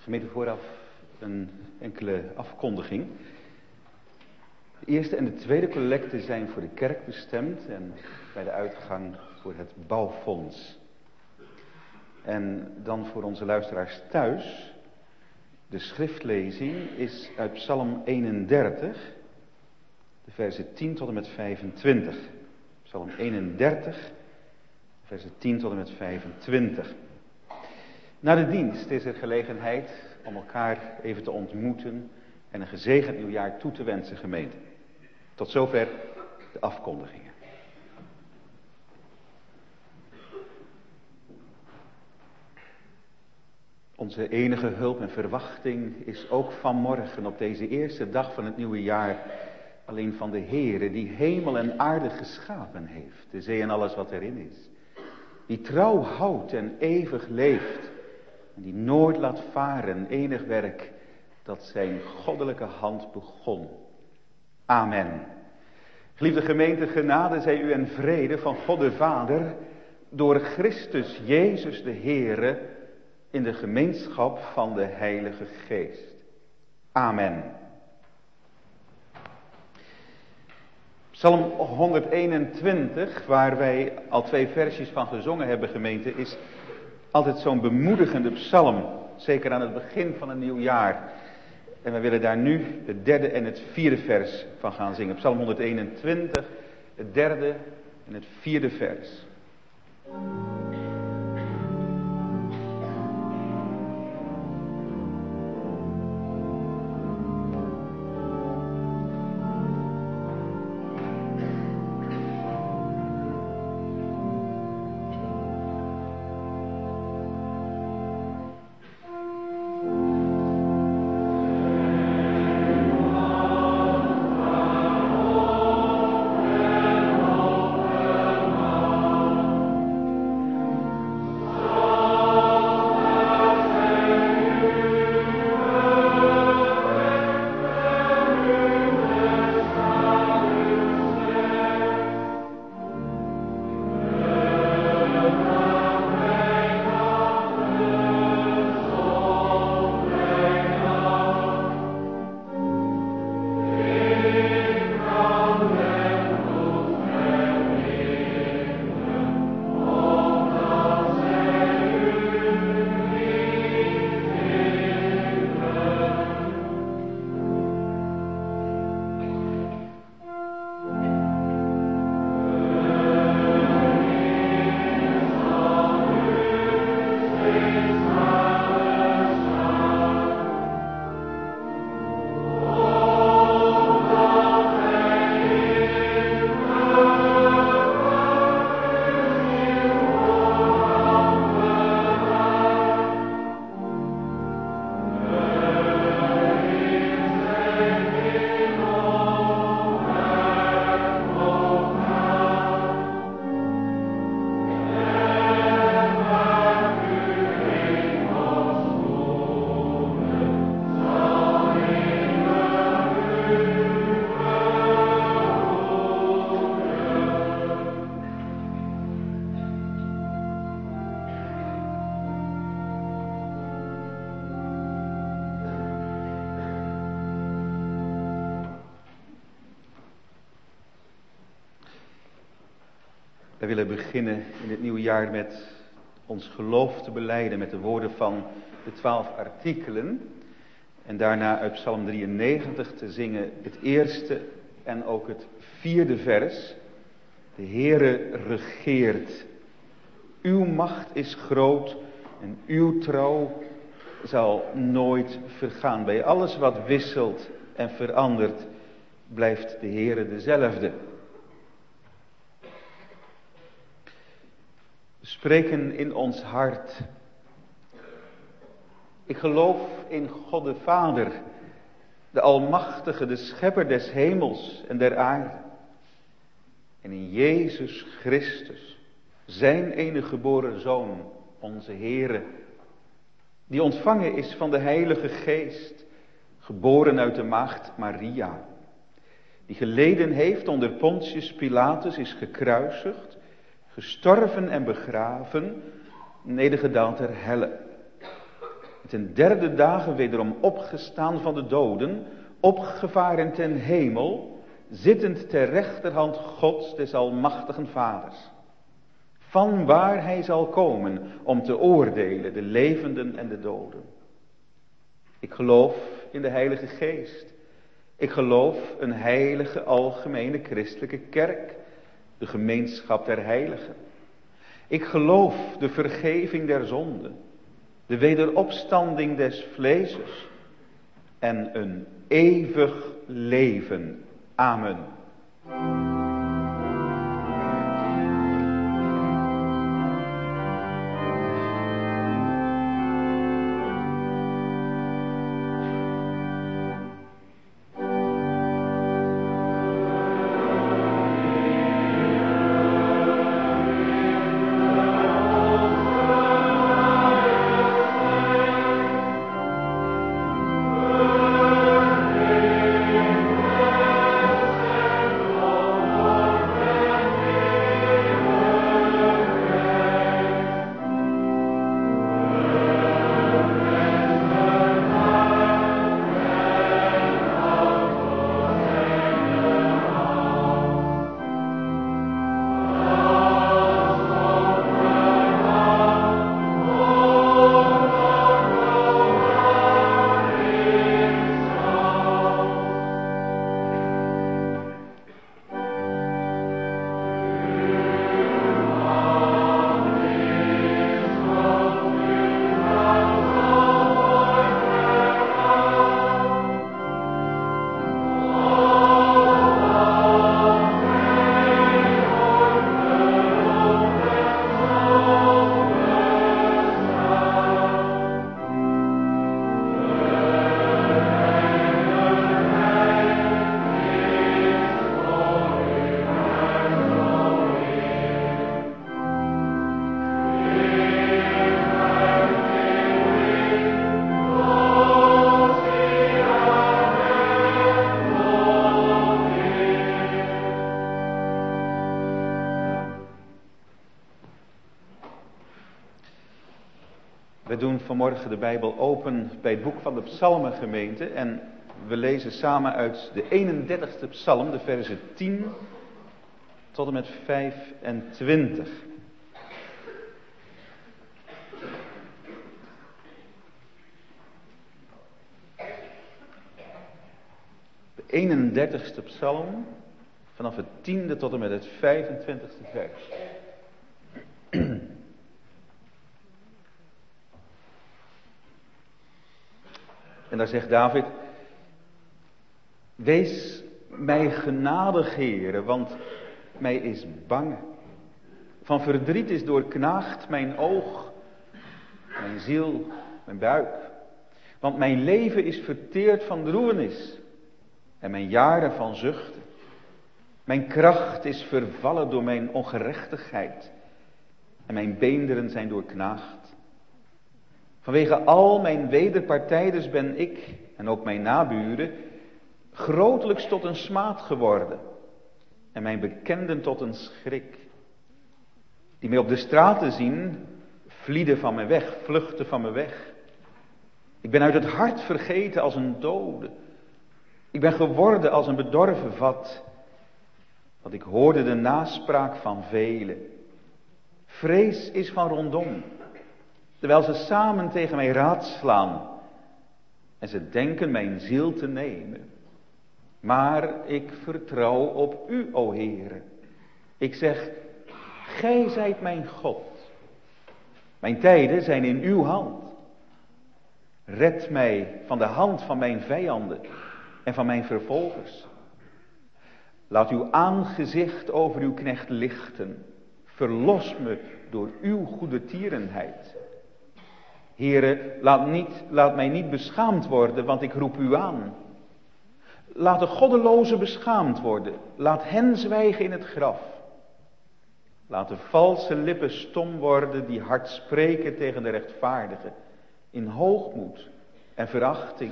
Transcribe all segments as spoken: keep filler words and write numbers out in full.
Gemeente, vooraf een enkele afkondiging. De eerste en de tweede collecte zijn voor de kerk bestemd en bij de uitgang voor het bouwfonds. En dan voor onze luisteraars thuis. De schriftlezing is uit Psalm eenendertig, de versen tien tot en met vijfentwintig. Psalm eenendertig, versen tien tot en met vijfentwintig. Na de dienst is er gelegenheid om elkaar even te ontmoeten en een gezegend nieuwjaar toe te wensen, gemeente. Tot zover de afkondigingen. Onze enige hulp en verwachting is ook vanmorgen op deze eerste dag van het nieuwe jaar alleen van de Heere, die hemel en aarde geschapen heeft, de zee en alles wat erin is. Die trouw houdt en eeuwig leeft en die nooit laat varen enig werk dat zijn goddelijke hand begon. Amen. Geliefde gemeente, genade zij u en vrede van God de Vader door Christus Jezus de Heere in de gemeenschap van de Heilige Geest. Amen. Psalm honderdeenentwintig, waar wij al twee versies van gezongen hebben, gemeente, is altijd zo'n bemoedigende psalm. Zeker aan het begin van een nieuw jaar. En we willen daar nu het derde en het vierde vers van gaan zingen. Psalm honderdeenentwintig, het derde en het vierde vers. Wij willen beginnen in het nieuwe jaar met ons geloof te belijden met de woorden van de twaalf artikelen. En daarna uit Psalm drieënnegentig te zingen het eerste en ook het vierde vers. De Heere regeert. Uw macht is groot en uw trouw zal nooit vergaan. Bij alles wat wisselt en verandert blijft de Heere dezelfde. We spreken in ons hart. Ik geloof in God de Vader, de Almachtige, de Schepper des hemels en der aarde. En in Jezus Christus, zijn enige geboren Zoon, onze Heere, die ontvangen is van de Heilige Geest, geboren uit de maagd Maria, die geleden heeft onder Pontius Pilatus, is gekruisigd, gestorven en begraven, nedergedaald ter helle. ten derde dagen wederom opgestaan van de doden, opgevaren ten hemel, zittend ter rechterhand Gods des almachtigen Vaders. Van waar hij zal komen om te oordelen de levenden en de doden. Ik geloof in de Heilige Geest. Ik geloof een heilige algemene christelijke kerk, de gemeenschap der heiligen. Ik geloof de vergeving der zonden, de wederopstanding des vleeses en een eeuwig leven. Amen. We doen vanmorgen de Bijbel open bij het boek van de Psalmengemeente en we lezen samen uit de eenendertigste psalm, de verzen tien tot en met vijfentwintig. De eenendertigste psalm, vanaf het tiende tot en met het vijfentwintigste vers. En daar zegt David: wees mij genadig, Heere, want mij is bang. Van verdriet is doorknaagd mijn oog, mijn ziel, mijn buik. Want mijn leven is verteerd van droevenis en mijn jaren van zuchten. Mijn kracht is vervallen door mijn ongerechtigheid en mijn beenderen zijn doorknaagd. Vanwege al mijn wederpartijders ben ik, en ook mijn naburen, grotelijks tot een smaad geworden. En mijn bekenden tot een schrik. Die mij op de straten zien, vlieden van me weg, vluchten van me weg. Ik ben uit het hart vergeten als een dode. Ik ben geworden als een bedorven vat. Want ik hoorde de naspraak van velen. Vrees is van rondom. Terwijl ze samen tegen mij raadslaan. En ze denken mijn ziel te nemen. Maar ik vertrouw op u, o Heere. Ik zeg, gij zijt mijn God. Mijn tijden zijn in uw hand. Red mij van de hand van mijn vijanden en van mijn vervolgers. Laat uw aangezicht over uw knecht lichten. Verlos me door uw goedertierenheid. Heere, laat, niet, laat mij niet beschaamd worden, want ik roep u aan. Laat de goddelozen beschaamd worden. Laat hen zwijgen in het graf. Laat de valse lippen stom worden die hard spreken tegen de rechtvaardigen. In hoogmoed en verachting.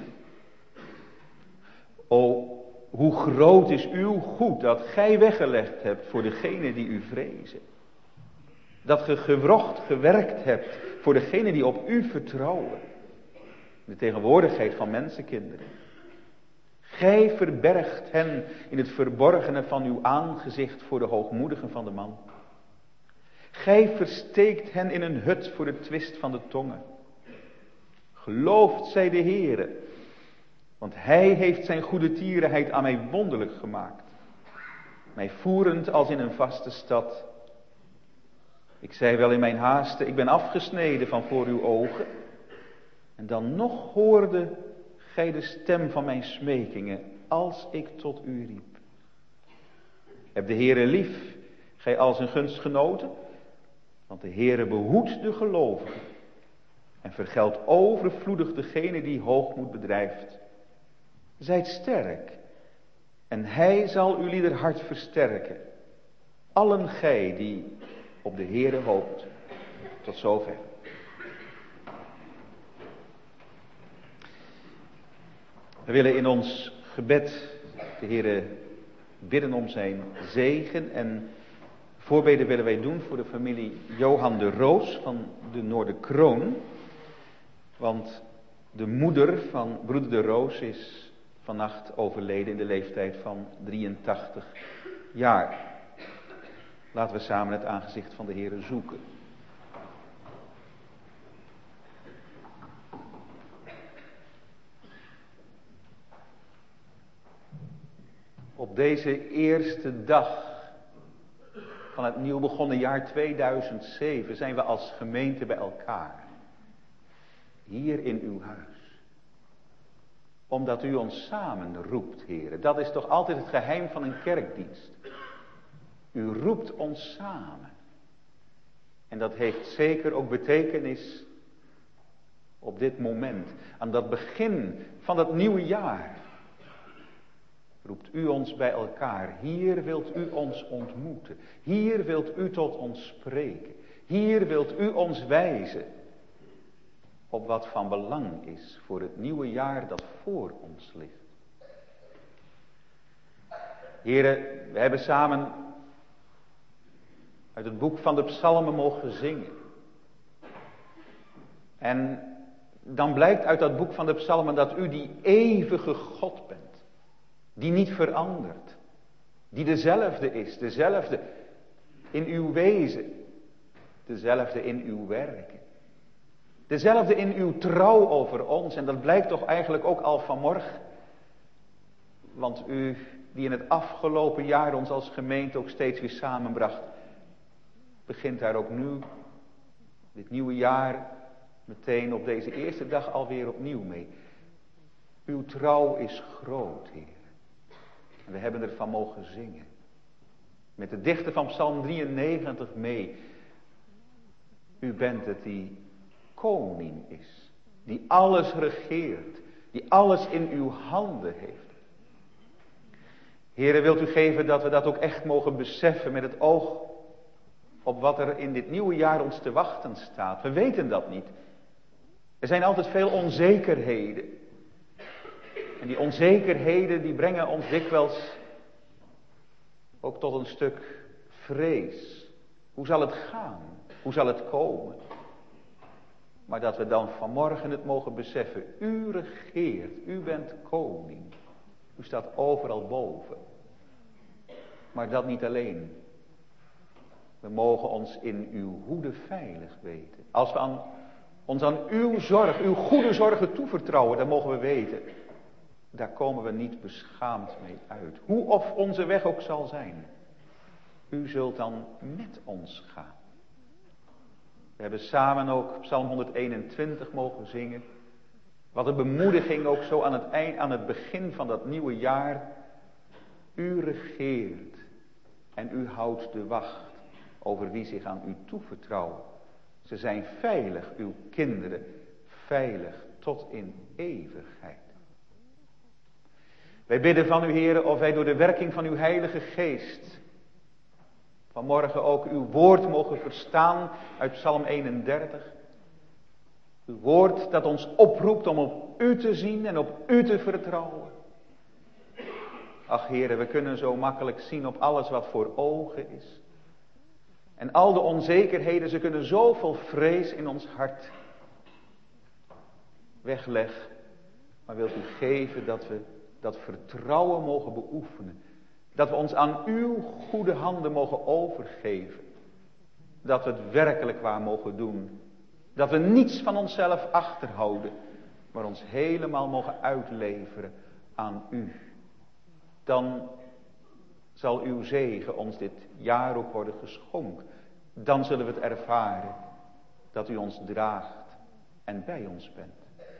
O, hoe groot is uw goed dat gij weggelegd hebt voor degenen die u vrezen. Dat ge gewrocht gewerkt hebt voor degenen die op u vertrouwen. de tegenwoordigheid van mensenkinderen. Gij verbergt hen in het verborgene van uw aangezicht voor de hoogmoedigen van de man. Gij versteekt hen in een hut voor de twist van de tongen. Geloofd zij de Heere, want hij heeft zijn goede tierenheid aan mij wonderlijk gemaakt. Mij voerend als in een vaste stad. Ik zei wel in mijn haaste, ik ben afgesneden van voor uw ogen. En dan nog hoorde gij de stem van mijn smekingen, als ik tot u riep. Heb de Heere lief, gij als een gunstgenoten, want de Heere behoedt de gelovigen en vergeldt overvloedig degene die hoogmoed bedrijft. Zijt sterk en hij zal uw lieder hart versterken. Allen gij die op de Heere hoopt. Tot zover. We willen in ons gebed de Heere bidden om zijn zegen en voorbeden willen wij doen voor de familie Johan de Roos van de Noorderkroon. Want de moeder van broeder de Roos is vannacht overleden in de leeftijd van drieëntachtig jaar. Laten we samen het aangezicht van de Heere zoeken. Op deze eerste dag van het nieuw begonnen jaar tweeduizend zeven zijn we als gemeente bij elkaar. Hier in uw huis. Omdat u ons samen roept, Heere. Dat is toch altijd het geheim van een kerkdienst. U roept ons samen. En dat heeft zeker ook betekenis op dit moment. Aan dat begin van het nieuwe jaar. Roept u ons bij elkaar. Hier wilt u ons ontmoeten. Hier wilt u tot ons spreken. Hier wilt u ons wijzen. Op wat van belang is voor het nieuwe jaar dat voor ons ligt. Heren, we hebben samen uit het boek van de Psalmen mogen zingen. En dan blijkt uit dat boek van de Psalmen dat u die eeuwige God bent. Die niet verandert. Die dezelfde is. Dezelfde in uw wezen. Dezelfde in uw werken. Dezelfde in uw trouw over ons. En dat blijkt toch eigenlijk ook al vanmorgen. Want u die in het afgelopen jaar ons als gemeente ook steeds weer samenbracht. Begint daar ook nu, dit nieuwe jaar, meteen op deze eerste dag alweer opnieuw mee. Uw trouw is groot, Heer. En we hebben ervan mogen zingen. Met de dichter van Psalm drieënnegentig mee. U bent het die koning is. Die alles regeert. Die alles in uw handen heeft. Heere, wilt u geven dat we dat ook echt mogen beseffen met het oog op wat er in dit nieuwe jaar ons te wachten staat. We weten dat niet. Er zijn altijd veel onzekerheden. En die onzekerheden die brengen ons dikwijls ook tot een stuk vrees. Hoe zal het gaan? Hoe zal het komen? Maar dat we dan vanmorgen het mogen beseffen. U regeert, u bent koning. U staat overal boven. Maar dat niet alleen. We mogen ons in uw hoede veilig weten. Als we aan, ons aan uw zorg, uw goede zorgen toevertrouwen, dan mogen we weten. Daar komen we niet beschaamd mee uit. Hoe of onze weg ook zal zijn. U zult dan met ons gaan. We hebben samen ook Psalm honderdeenentwintig mogen zingen. Wat een bemoediging ook zo aan het, eind, aan het begin van dat nieuwe jaar. U regeert en u houdt de wacht over wie zich aan u toevertrouwen. Ze zijn veilig, uw kinderen, veilig tot in eeuwigheid. Wij bidden van u, Heere, of wij door de werking van uw Heilige Geest vanmorgen ook uw woord mogen verstaan uit Psalm eenendertig. Uw woord dat ons oproept om op u te zien en op u te vertrouwen. Ach, Heere, we kunnen zo makkelijk zien op alles wat voor ogen is. En al de onzekerheden, ze kunnen zoveel vrees in ons hart wegleg. Maar wilt u geven dat we dat vertrouwen mogen beoefenen. Dat we ons aan uw goede handen mogen overgeven. Dat we het werkelijk waar mogen doen. Dat we niets van onszelf achterhouden. Maar ons helemaal mogen uitleveren aan u. Dan zal uw zegen ons dit jaar ook worden geschonken. Dan zullen we het ervaren dat u ons draagt en bij ons bent.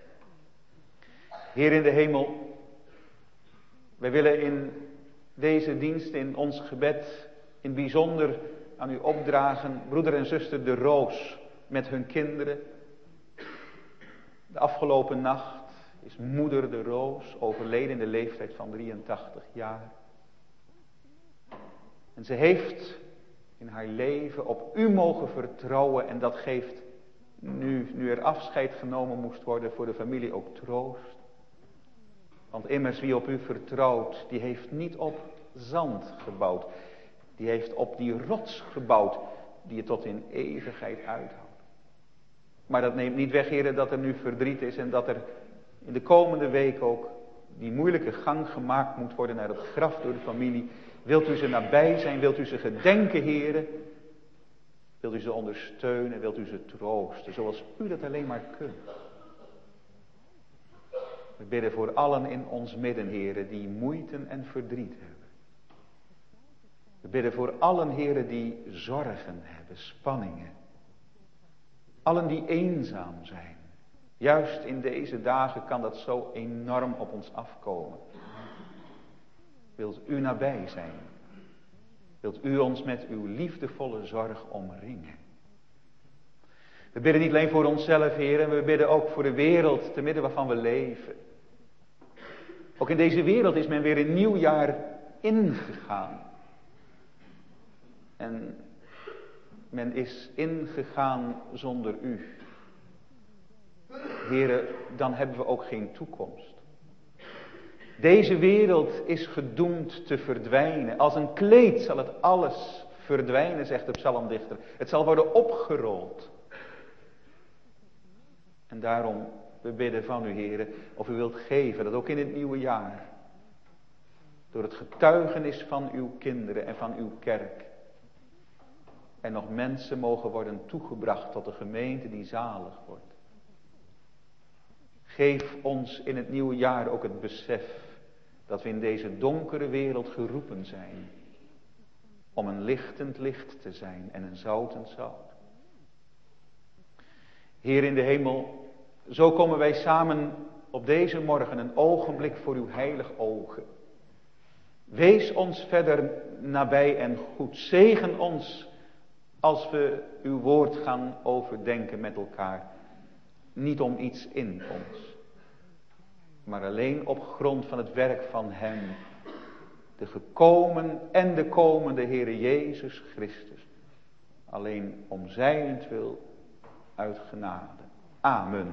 Heer in de hemel, wij willen in deze dienst, in ons gebed, in bijzonder aan u opdragen, broeder en zuster de Roos met hun kinderen. De afgelopen nacht is moeder de Roos overleden in de leeftijd van drieëntachtig jaar. En ze heeft in haar leven op u mogen vertrouwen en dat geeft nu, nu er afscheid genomen moest worden voor de familie ook troost. Want immers wie op u vertrouwt, die heeft niet op zand gebouwd. Die heeft op die rots gebouwd die je tot in eeuwigheid uithoudt. Maar dat neemt niet weg, heren, dat er nu verdriet is en dat er in de komende week ook die moeilijke gang gemaakt moet worden naar het graf door de familie. Wilt u ze nabij zijn, wilt u ze gedenken, heren. Wilt u ze ondersteunen, wilt u ze troosten, zoals u dat alleen maar kunt. We bidden voor allen in ons midden, heren, die moeite en verdriet hebben. We bidden voor allen, heren, die zorgen hebben, spanningen. Allen die eenzaam zijn. Juist in deze dagen kan dat zo enorm op ons afkomen. Wilt u nabij zijn? Wilt u ons met uw liefdevolle zorg omringen? We bidden niet alleen voor onszelf, heren, we bidden ook voor de wereld te midden waarvan we leven. Ook in deze wereld is men weer een nieuw jaar ingegaan. En men is ingegaan zonder u. Heren, dan hebben we ook geen toekomst. Deze wereld is gedoemd te verdwijnen. Als een kleed zal het alles verdwijnen, zegt de psalmdichter. Het zal worden opgerold. En daarom, we bidden van u, heren, of u wilt geven dat ook in het nieuwe jaar, door het getuigenis van uw kinderen en van uw kerk, er nog mensen mogen worden toegebracht tot de gemeente die zalig wordt. Geef ons in het nieuwe jaar ook het besef dat we in deze donkere wereld geroepen zijn om een lichtend licht te zijn en een zoutend zout. Heer in de hemel, zo komen wij samen op deze morgen een ogenblik voor uw heilig ogen. Wees ons verder nabij en goed. Zegen ons als we uw woord gaan overdenken met elkaar. Niet om iets in ons, maar alleen op grond van het werk van hem, de gekomen en de komende Heere Jezus Christus. Alleen om zijnentwil uit genade. Amen.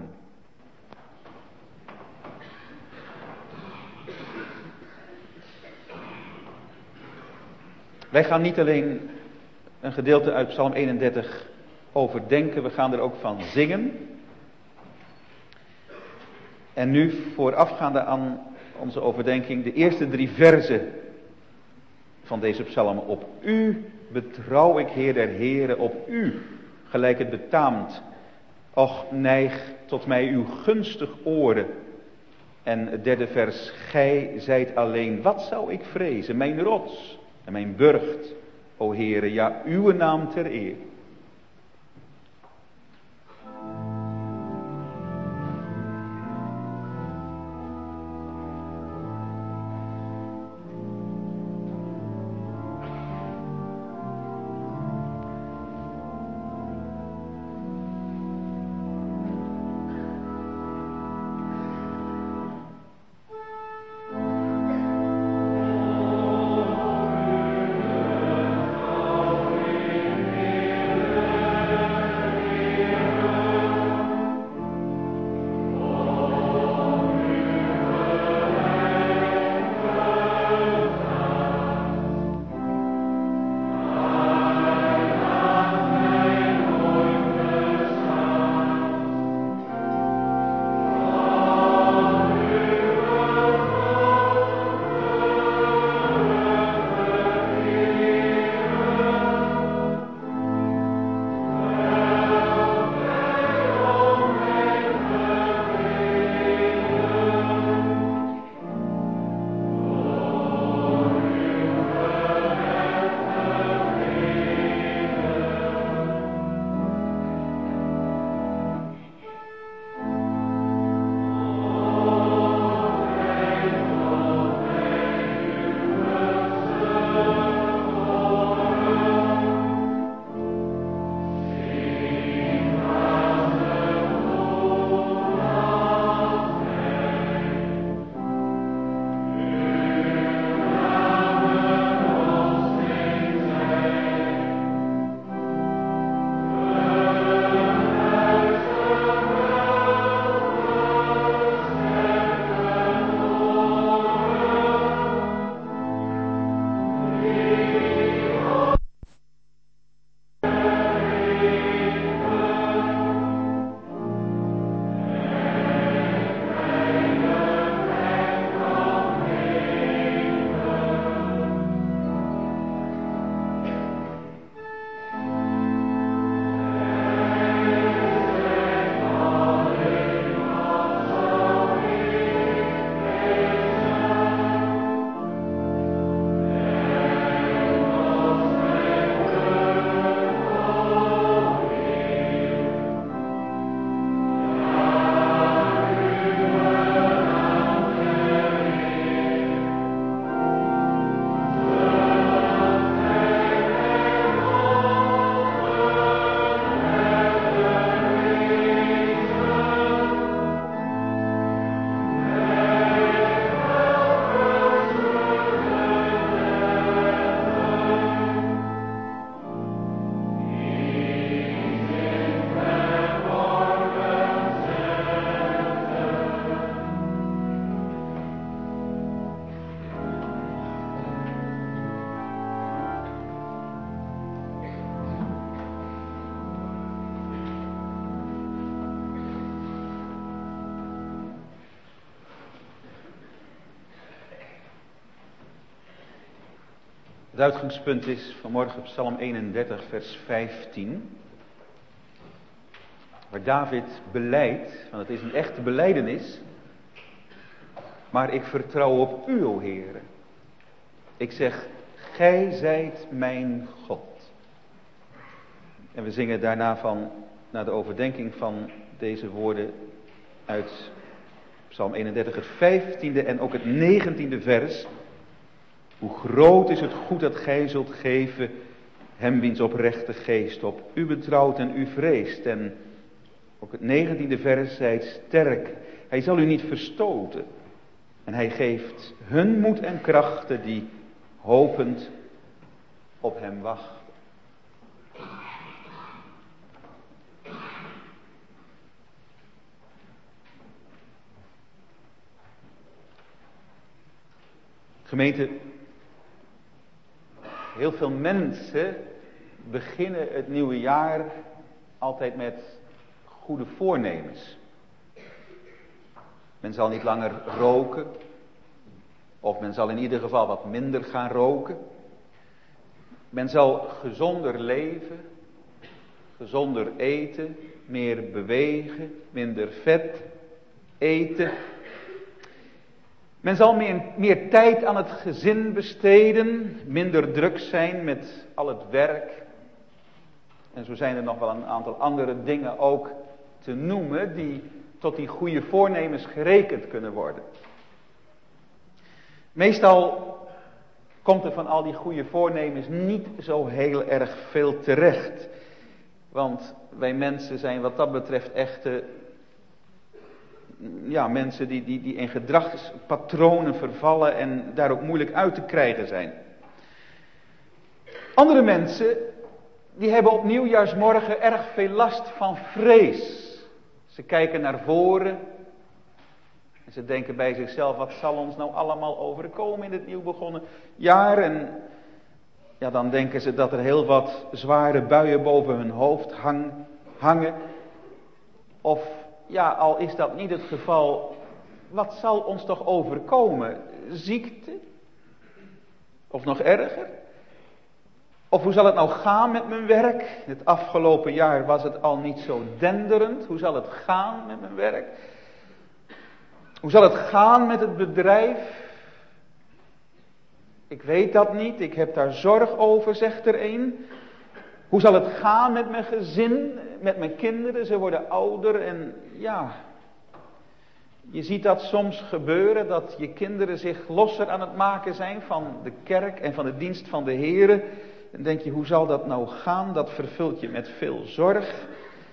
Wij gaan niet alleen een gedeelte uit Psalm eenendertig overdenken, we gaan er ook van zingen. En nu, voorafgaande aan onze overdenking, de eerste drie verzen van deze psalm. Op u betrouw ik, Heer der Heren, op u, gelijk het betaamt. Och, neig tot mij uw gunstig oren. En het derde vers, gij zijt alleen, wat zou ik vrezen? Mijn rots en mijn burcht, o Heere, ja, uw naam ter eer. Het uitgangspunt is vanmorgen Psalm eenendertig, vers vijftien. Waar David belijdt, want het is een echte belijdenis. Maar ik vertrouw op u, o Heere. Ik zeg, gij zijt mijn God. En we zingen daarna van, naar de overdenking van deze woorden uit Psalm eenendertig, het vijftiende en ook het negentiende vers. Hoe groot is het goed dat gij zult geven, hem wiens oprechte geest op u betrouwt en u vreest. En ook het negentiende vers zijt sterk. Hij zal u niet verstoten. En hij geeft hun moed en krachten die hopend op hem wachten. Gemeente, heel veel mensen beginnen het nieuwe jaar altijd met goede voornemens. Men zal niet langer roken, of men zal in ieder geval wat minder gaan roken. Men zal gezonder leven, gezonder eten, meer bewegen, minder vet eten. Men zal meer, meer tijd aan het gezin besteden, minder druk zijn met al het werk. En zo zijn er nog wel een aantal andere dingen ook te noemen die tot die goede voornemens gerekend kunnen worden. Meestal komt er van al die goede voornemens niet zo heel erg veel terecht. Want wij mensen zijn wat dat betreft echte ja, mensen die, die, die in gedragspatronen vervallen en daar ook moeilijk uit te krijgen zijn. Andere mensen, die hebben op nieuwjaarsmorgen erg veel last van vrees. Ze kijken naar voren en ze denken bij zichzelf, wat zal ons nou allemaal overkomen in dit nieuw begonnen jaar? En ja, dan denken ze dat er heel wat zware buien boven hun hoofd hang, hangen. Of ja, al is dat niet het geval, wat zal ons toch overkomen? Ziekte? Of nog erger? Of hoe zal het nou gaan met mijn werk? Het afgelopen jaar was het al niet zo denderend. Hoe zal het gaan met mijn werk? Hoe zal het gaan met het bedrijf? Ik weet dat niet, ik heb daar zorg over, zegt er een. Hoe zal het gaan met mijn gezin, met mijn kinderen? Ze worden ouder en ja, je ziet dat soms gebeuren, dat je kinderen zich losser aan het maken zijn van de kerk en van de dienst van de Here. Dan denk je, hoe zal dat nou gaan? Dat vervult je met veel zorg.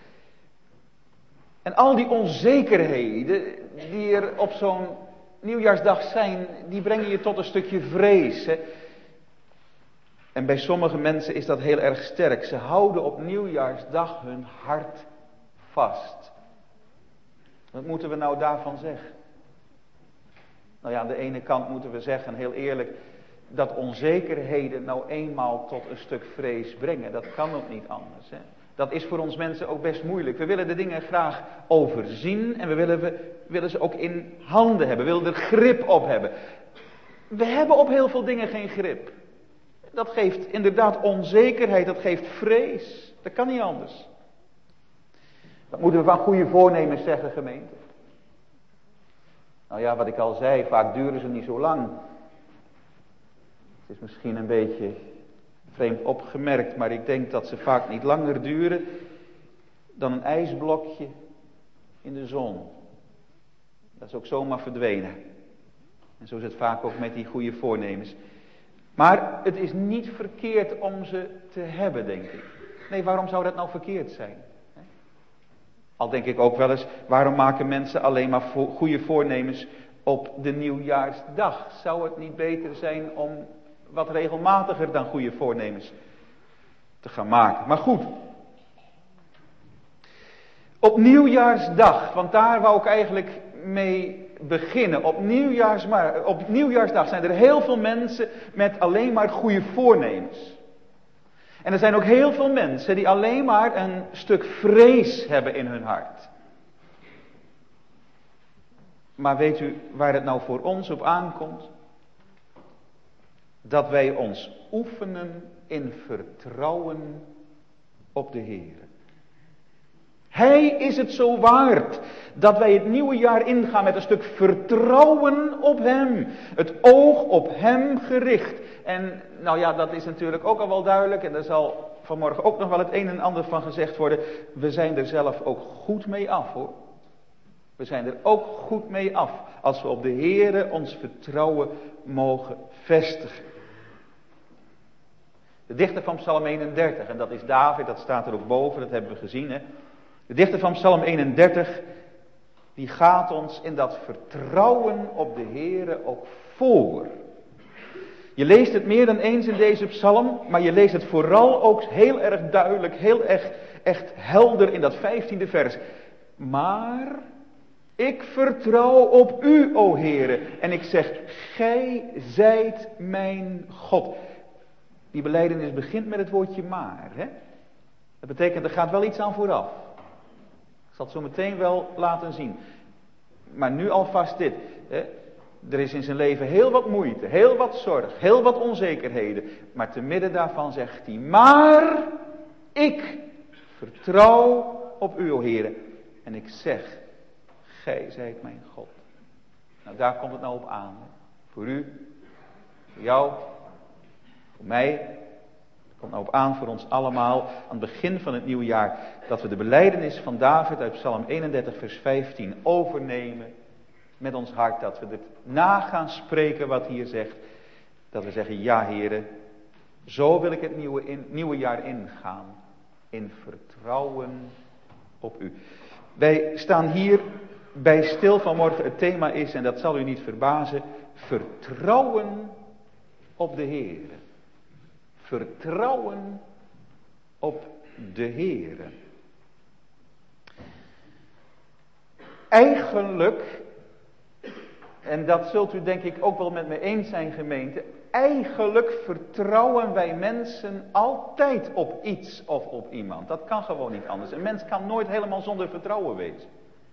En al die onzekerheden die er op zo'n nieuwjaarsdag zijn, die brengen je tot een stukje vrees. Hè? En bij sommige mensen is dat heel erg sterk. Ze houden op nieuwjaarsdag hun hart vast. Wat moeten we nou daarvan zeggen? Nou ja, aan de ene kant moeten we zeggen, heel eerlijk, dat onzekerheden nou eenmaal tot een stuk vrees brengen. Dat kan ook niet anders. Hè? Dat is voor ons mensen ook best moeilijk. We willen de dingen graag overzien en we willen, we willen ze ook in handen hebben. We willen er grip op hebben. We hebben op heel veel dingen geen grip. Dat geeft inderdaad onzekerheid, dat geeft vrees. Dat kan niet anders. Wat moeten we van goede voornemens zeggen, gemeente? Nou ja, wat ik al zei, vaak duren ze niet zo lang. Het is misschien een beetje vreemd opgemerkt, maar ik denk dat ze vaak niet langer duren dan een ijsblokje in de zon. Dat is ook zomaar verdwenen. En zo is het vaak ook met die goede voornemens. Maar het is niet verkeerd om ze te hebben, denk ik. Nee, waarom zou dat nou verkeerd zijn? Al denk ik ook wel eens, waarom maken mensen alleen maar goede voornemens op de nieuwjaarsdag? Zou het niet beter zijn om wat regelmatiger dan goede voornemens te gaan maken? Maar goed. Op nieuwjaarsdag, want daar wou ik eigenlijk mee beginnen. Op, nieuwjaars, op nieuwjaarsdag zijn er heel veel mensen met alleen maar goede voornemens. En er zijn ook heel veel mensen die alleen maar een stuk vrees hebben in hun hart. Maar weet u waar het nou voor ons op aankomt? dat wij ons oefenen in vertrouwen op de Heer. Hij is het zo waard dat wij het nieuwe jaar ingaan met een stuk vertrouwen op Hem. Het oog op Hem gericht. En nou ja, dat is natuurlijk ook al wel duidelijk. En daar zal vanmorgen ook nog wel het een en ander van gezegd worden. We zijn er zelf ook goed mee af hoor. We zijn er ook goed mee af. Als we op de Heere ons vertrouwen mogen vestigen. De dichter van Psalm eenendertig, en dat is David, dat staat er ook boven, dat hebben we gezien hè. De dichter van Psalm eenendertig, die gaat ons in dat vertrouwen op de Heere ook voor. Je leest het meer dan eens in deze psalm, maar je leest het vooral ook heel erg duidelijk, heel erg echt helder in dat vijftiende vers. Maar ik vertrouw op u, o Heere, en ik zeg, gij zijt mijn God. Die belijdenis begint met het woordje maar. Hè? Dat betekent, er gaat wel iets aan vooraf. Ik zal het zo meteen wel laten zien. Maar nu alvast dit. Hè? Er is in zijn leven heel wat moeite, heel wat zorg, heel wat onzekerheden. Maar te midden daarvan zegt hij, maar ik vertrouw op u, o Heere. En ik zeg, gij zijt mijn God. Nou, daar komt het nou op aan. Hè? Voor u, voor jou, voor mij. Het komt nou op aan voor ons allemaal. Aan het begin van het nieuwe jaar. Dat we de belijdenis van David uit Psalm eenendertig vers vijftien overnemen. Met ons hart. Dat we het na gaan spreken wat hier zegt. Dat we zeggen, ja Heere. Zo wil ik het nieuwe, in, nieuwe jaar ingaan. In vertrouwen op u. Wij staan hier bij stil vanmorgen. Het thema is, en dat zal u niet verbazen. Vertrouwen op de Heere. Vertrouwen op de Heere. Eigenlijk, en dat zult u denk ik ook wel met me eens zijn gemeente. Eigenlijk vertrouwen wij mensen altijd op iets of op iemand. Dat kan gewoon niet anders. Een mens kan nooit helemaal zonder vertrouwen wezen.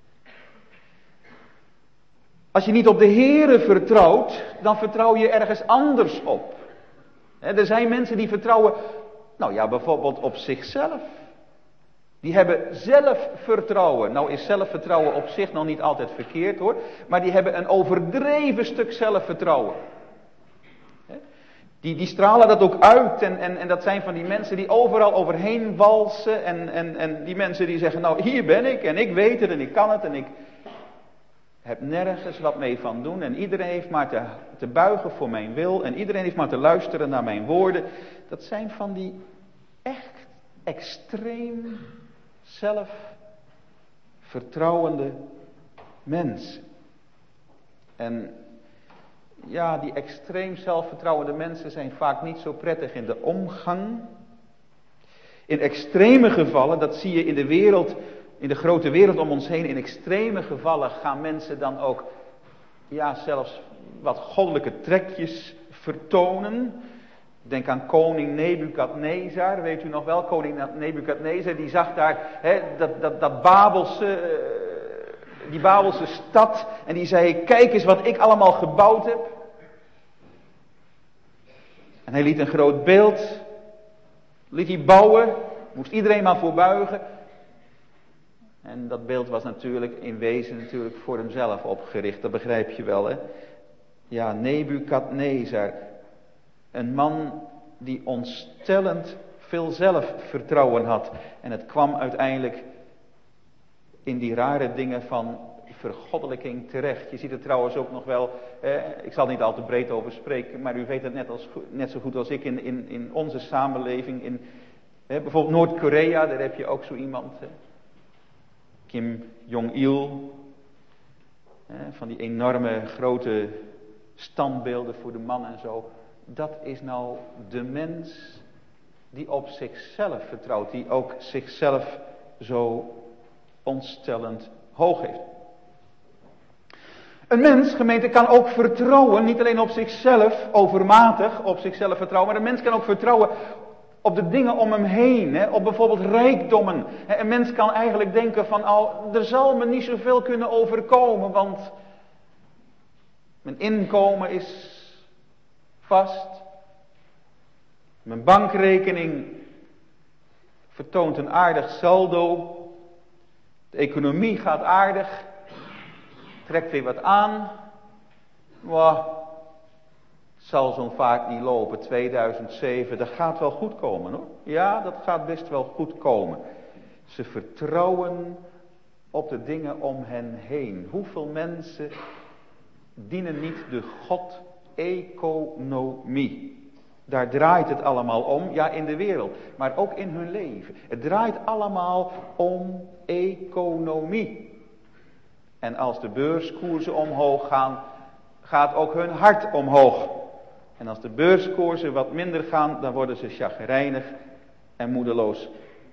Als je niet op de Heere vertrouwt, dan vertrouw je ergens anders op. He, er zijn mensen die vertrouwen, nou ja, bijvoorbeeld op zichzelf. Die hebben zelfvertrouwen. Nou is zelfvertrouwen op zich nog niet altijd verkeerd hoor. Maar die hebben een overdreven stuk zelfvertrouwen. He, die, die stralen dat ook uit. En, en, en dat zijn van die mensen die overal overheen walsen. En, en, en die mensen die zeggen, nou hier ben ik en ik weet het en ik kan het en ik heb nergens wat mee van doen. En iedereen heeft maar te, te buigen voor mijn wil. En iedereen heeft maar te luisteren naar mijn woorden. Dat zijn van die echt extreem zelfvertrouwende mensen. En ja, die extreem zelfvertrouwende mensen zijn vaak niet zo prettig in de omgang. In extreme gevallen, dat zie je in de wereld, in de grote wereld om ons heen, in extreme gevallen gaan mensen dan ook, ja, zelfs wat goddelijke trekjes vertonen. Denk aan koning Nebukadnezar, weet u nog wel, koning Nebukadnezar, die zag daar hè, dat, dat, dat Babelse, die Babelse stad en die zei, kijk eens wat ik allemaal gebouwd heb. En hij liet een groot beeld, liet hij bouwen, moest iedereen maar voor buigen. En dat beeld was natuurlijk in wezen natuurlijk voor hemzelf opgericht, dat begrijp je wel hè. Ja, Nebukadnezar. Een man die ontstellend veel zelfvertrouwen had. En het kwam uiteindelijk in die rare dingen van vergoddelijking terecht. Je ziet het trouwens ook nog wel, eh, ik zal er niet al te breed over spreken, maar u weet het net, als, net zo goed als ik in, in, in onze samenleving. In, eh, bijvoorbeeld Noord-Korea, daar heb je ook zo iemand. Eh, Kim Jong-il. Eh, van die enorme grote standbeelden voor de man en zo. Dat is nou de mens die op zichzelf vertrouwt. Die ook zichzelf zo ontstellend hoog heeft. Een mens, gemeente, kan ook vertrouwen. Niet alleen op zichzelf, overmatig op zichzelf vertrouwen. Maar een mens kan ook vertrouwen op de dingen om hem heen. Hè, op bijvoorbeeld rijkdommen. Een mens kan eigenlijk denken van, oh, er zal me niet zoveel kunnen overkomen. Want mijn inkomen is vast. Mijn bankrekening vertoont een aardig saldo. De economie gaat aardig. Trekt weer wat aan. Wow. Het zal zo'n vaak niet lopen. tweeduizend zeven, dat gaat wel goed komen hoor. Ja, dat gaat best wel goed komen. Ze vertrouwen op de dingen om hen heen. Hoeveel mensen dienen niet de God economie? Daar draait het allemaal om. Ja, in de wereld. Maar ook in hun leven. Het draait allemaal om economie. En als de beurskoersen omhoog gaan, gaat ook hun hart omhoog. En als de beurskoersen wat minder gaan, dan worden ze chagrijnig en moedeloos.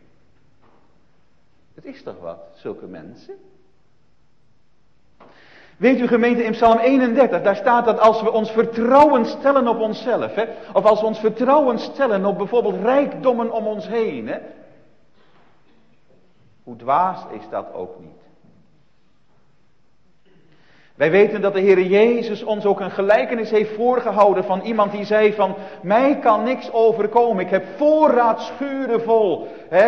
Het is toch wat, zulke mensen? Weet u gemeente, in Psalm eenendertig, daar staat dat als we ons vertrouwen stellen op onszelf, hè, of als we ons vertrouwen stellen op bijvoorbeeld rijkdommen om ons heen, hè, hoe dwaas is dat ook niet. Wij weten dat de Heer Jezus ons ook een gelijkenis heeft voorgehouden van iemand die zei van, mij kan niks overkomen, ik heb voorraadschuren vol, hè.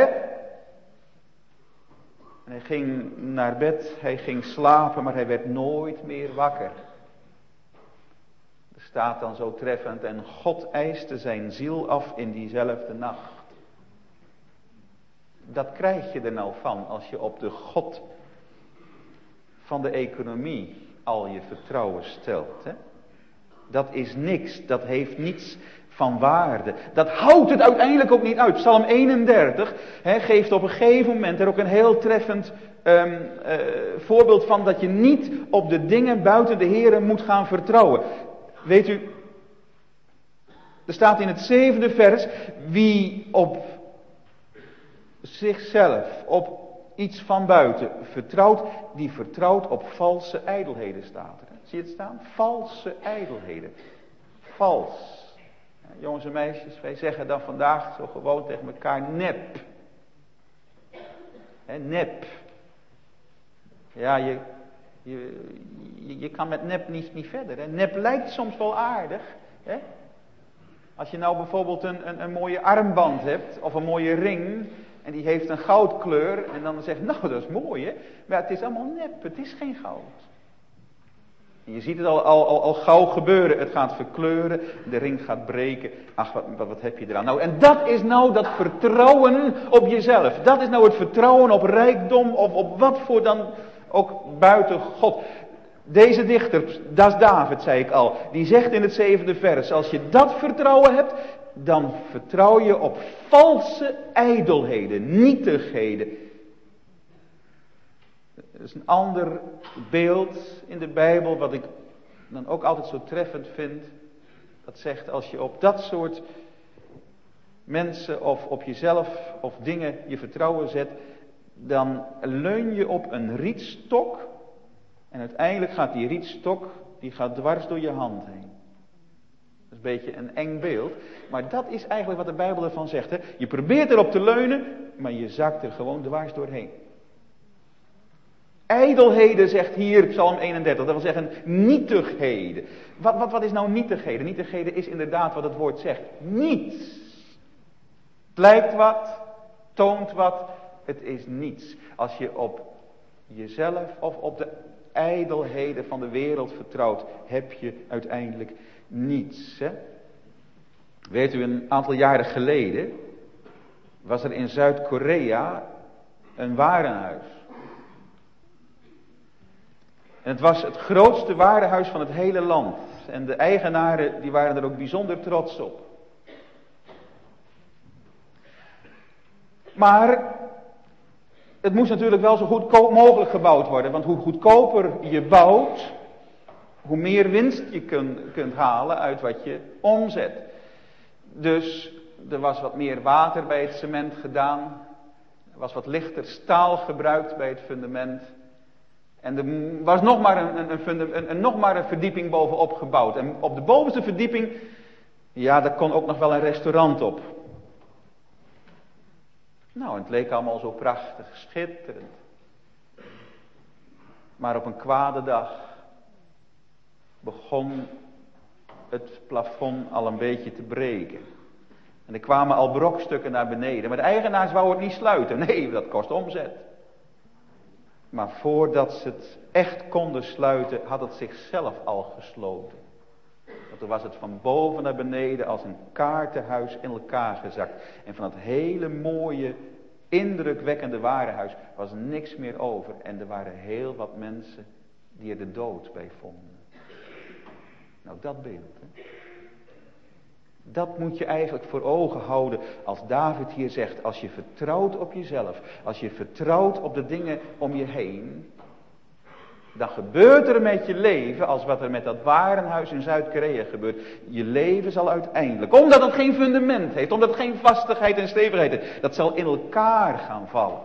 En hij ging naar bed, hij ging slapen, maar hij werd nooit meer wakker. Er staat dan zo treffend, en God eiste zijn ziel af in diezelfde nacht. Dat krijg je er nou van als je op de God van de economie al je vertrouwen stelt. Hè? Dat is niks, dat heeft niets van waarde. Dat houdt het uiteindelijk ook niet uit. Psalm eenendertig he, geeft op een gegeven moment er ook een heel treffend um, uh, voorbeeld van dat je niet op de dingen buiten de Here moet gaan vertrouwen. Weet u, er staat in het zevende vers, wie op zichzelf, op iets van buiten vertrouwt, die vertrouwt op valse ijdelheden, staat er. Zie je het staan? Valse ijdelheden. Vals. Ja, jongens en meisjes, wij zeggen dan vandaag zo gewoon tegen elkaar nep. He, nep. Ja, je, je, je, je kan met nep niet, niet verder. Hè. Nep lijkt soms wel aardig. Hè. Als je nou bijvoorbeeld een, een, een mooie armband hebt, of een mooie ring, en die heeft een goudkleur, en dan zegt, nou dat is mooi hè, maar het is allemaal nep, het is geen goud. En je ziet het al, al, al, al gauw gebeuren, het gaat verkleuren, de ring gaat breken, ach wat, wat, wat heb je eraan. Nou, en dat is nou dat vertrouwen op jezelf, dat is nou het vertrouwen op rijkdom, of op wat voor dan ook buiten God. Deze dichter, dat is David, zei ik al, die zegt in het zevende vers, als je dat vertrouwen hebt, dan vertrouw je op valse ijdelheden, nietigheden. Dat is een ander beeld in de Bijbel, wat ik dan ook altijd zo treffend vind. Dat zegt, als je op dat soort mensen of op jezelf of dingen je vertrouwen zet, dan leun je op een rietstok. En uiteindelijk gaat die rietstok, die gaat dwars door je hand heen. Dat is een beetje een eng beeld. Maar dat is eigenlijk wat de Bijbel ervan zegt. Hè? Je probeert erop te leunen, maar je zakt er gewoon dwars doorheen. Ijdelheden zegt hier Psalm eenendertig. Dat wil zeggen nietigheden. Wat, wat, wat is nou nietigheden? Nietigheden is inderdaad wat het woord zegt. Niets. Het lijkt wat, toont wat. Het is niets. Als je op jezelf of op de ijdelheden van de wereld vertrouwt, heb je uiteindelijk niets. Hè? Weet u, een aantal jaren geleden was er in Zuid-Korea een warenhuis. En het was het grootste warenhuis van het hele land. En de eigenaren die waren er ook bijzonder trots op. Maar het moest natuurlijk wel zo goed mogelijk gebouwd worden. Want hoe goedkoper je bouwt, hoe meer winst je kunt, kunt halen uit wat je omzet. Dus er was wat meer water bij het cement gedaan. Er was wat lichter staal gebruikt bij het fundament. En er was nog maar een, een, een, een, nog maar een verdieping bovenop gebouwd. En op de bovenste verdieping, ja, daar kon ook nog wel een restaurant op. Nou, het leek allemaal zo prachtig, schitterend. Maar op een kwade dag begon het plafond al een beetje te breken. En er kwamen al brokstukken naar beneden. Maar de eigenaars wouden het niet sluiten. Nee, dat kost omzet. Maar voordat ze het echt konden sluiten, had het zichzelf al gesloten. Want toen was het van boven naar beneden als een kaartenhuis in elkaar gezakt. En van het hele mooie, indrukwekkende warenhuis was niks meer over. En er waren heel wat mensen die er de dood bij vonden. Nou, dat beeld, hè? Dat moet je eigenlijk voor ogen houden als David hier zegt. Als je vertrouwt op jezelf. Als je vertrouwt op de dingen om je heen. Dan gebeurt er met je leven als wat er met dat warenhuis in Zuid-Korea gebeurt. Je leven zal uiteindelijk, omdat het geen fundament heeft. Omdat het geen vastigheid en stevigheid heeft. Dat zal in elkaar gaan vallen.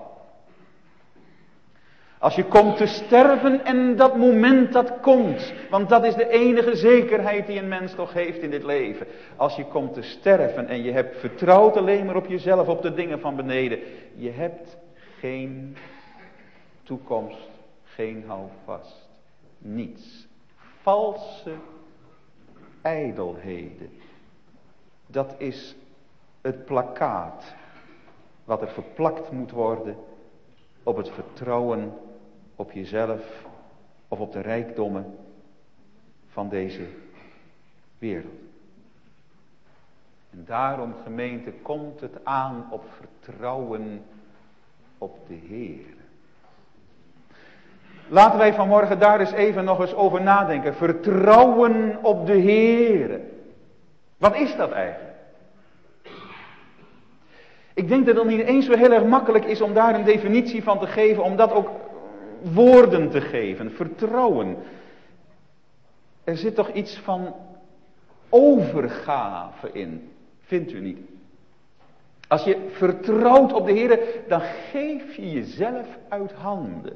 Als je komt te sterven en dat moment dat komt. Want dat is de enige zekerheid die een mens toch heeft in dit leven. Als je komt te sterven en je hebt vertrouwd alleen maar op jezelf, op de dingen van beneden. Je hebt geen toekomst, geen houvast. Niets. Valse ijdelheden. Dat is het plakkaat wat er verplakt moet worden op het vertrouwen op jezelf of op de rijkdommen van deze wereld. En daarom, gemeente, komt het aan op vertrouwen op de Heer. Laten wij vanmorgen daar eens even nog eens over nadenken. Vertrouwen op de Heer. Wat is dat eigenlijk? Ik denk dat het niet eens zo heel erg makkelijk is om daar een definitie van te geven, om dat ook woorden te geven. Vertrouwen. Er zit toch iets van overgave in, vindt u niet? Als je vertrouwt op de Heer, dan geef je jezelf uit handen.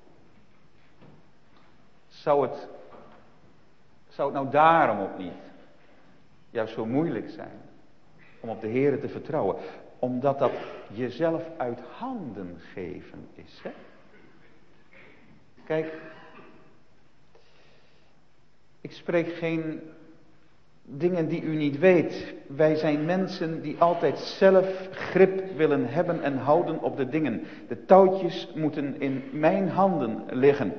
Zou het, zou het nou daarom ook niet juist zo moeilijk zijn om op de Heer te vertrouwen? Omdat dat jezelf uit handen geven is. Hè? Kijk, ik spreek geen dingen die u niet weet. Wij zijn mensen die altijd zelf grip willen hebben en houden op de dingen. De touwtjes moeten in mijn handen liggen.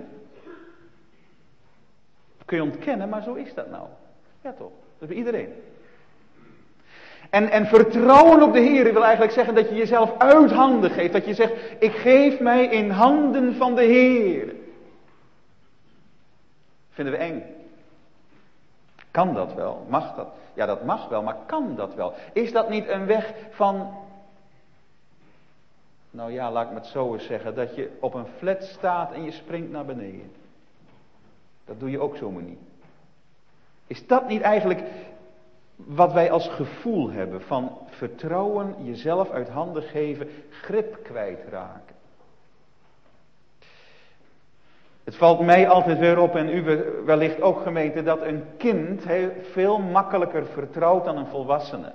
Kun je ontkennen, maar zo is dat nou. Ja toch, dat is bij iedereen. En, en vertrouwen op de Heer wil eigenlijk zeggen dat je jezelf uit handen geeft. Dat je zegt, ik geef mij in handen van de Heer. Vinden we eng. Kan dat wel? Mag dat? Ja, dat mag wel, maar kan dat wel? Is dat niet een weg van, nou ja, laat ik het zo eens zeggen, dat je op een flat staat en je springt naar beneden? Dat doe je ook zomaar niet. Is dat niet eigenlijk wat wij als gevoel hebben van vertrouwen, jezelf uit handen geven, grip kwijtraken? Het valt mij altijd weer op, en u wellicht ook, gemeente, dat een kind heel, veel makkelijker vertrouwt dan een volwassene.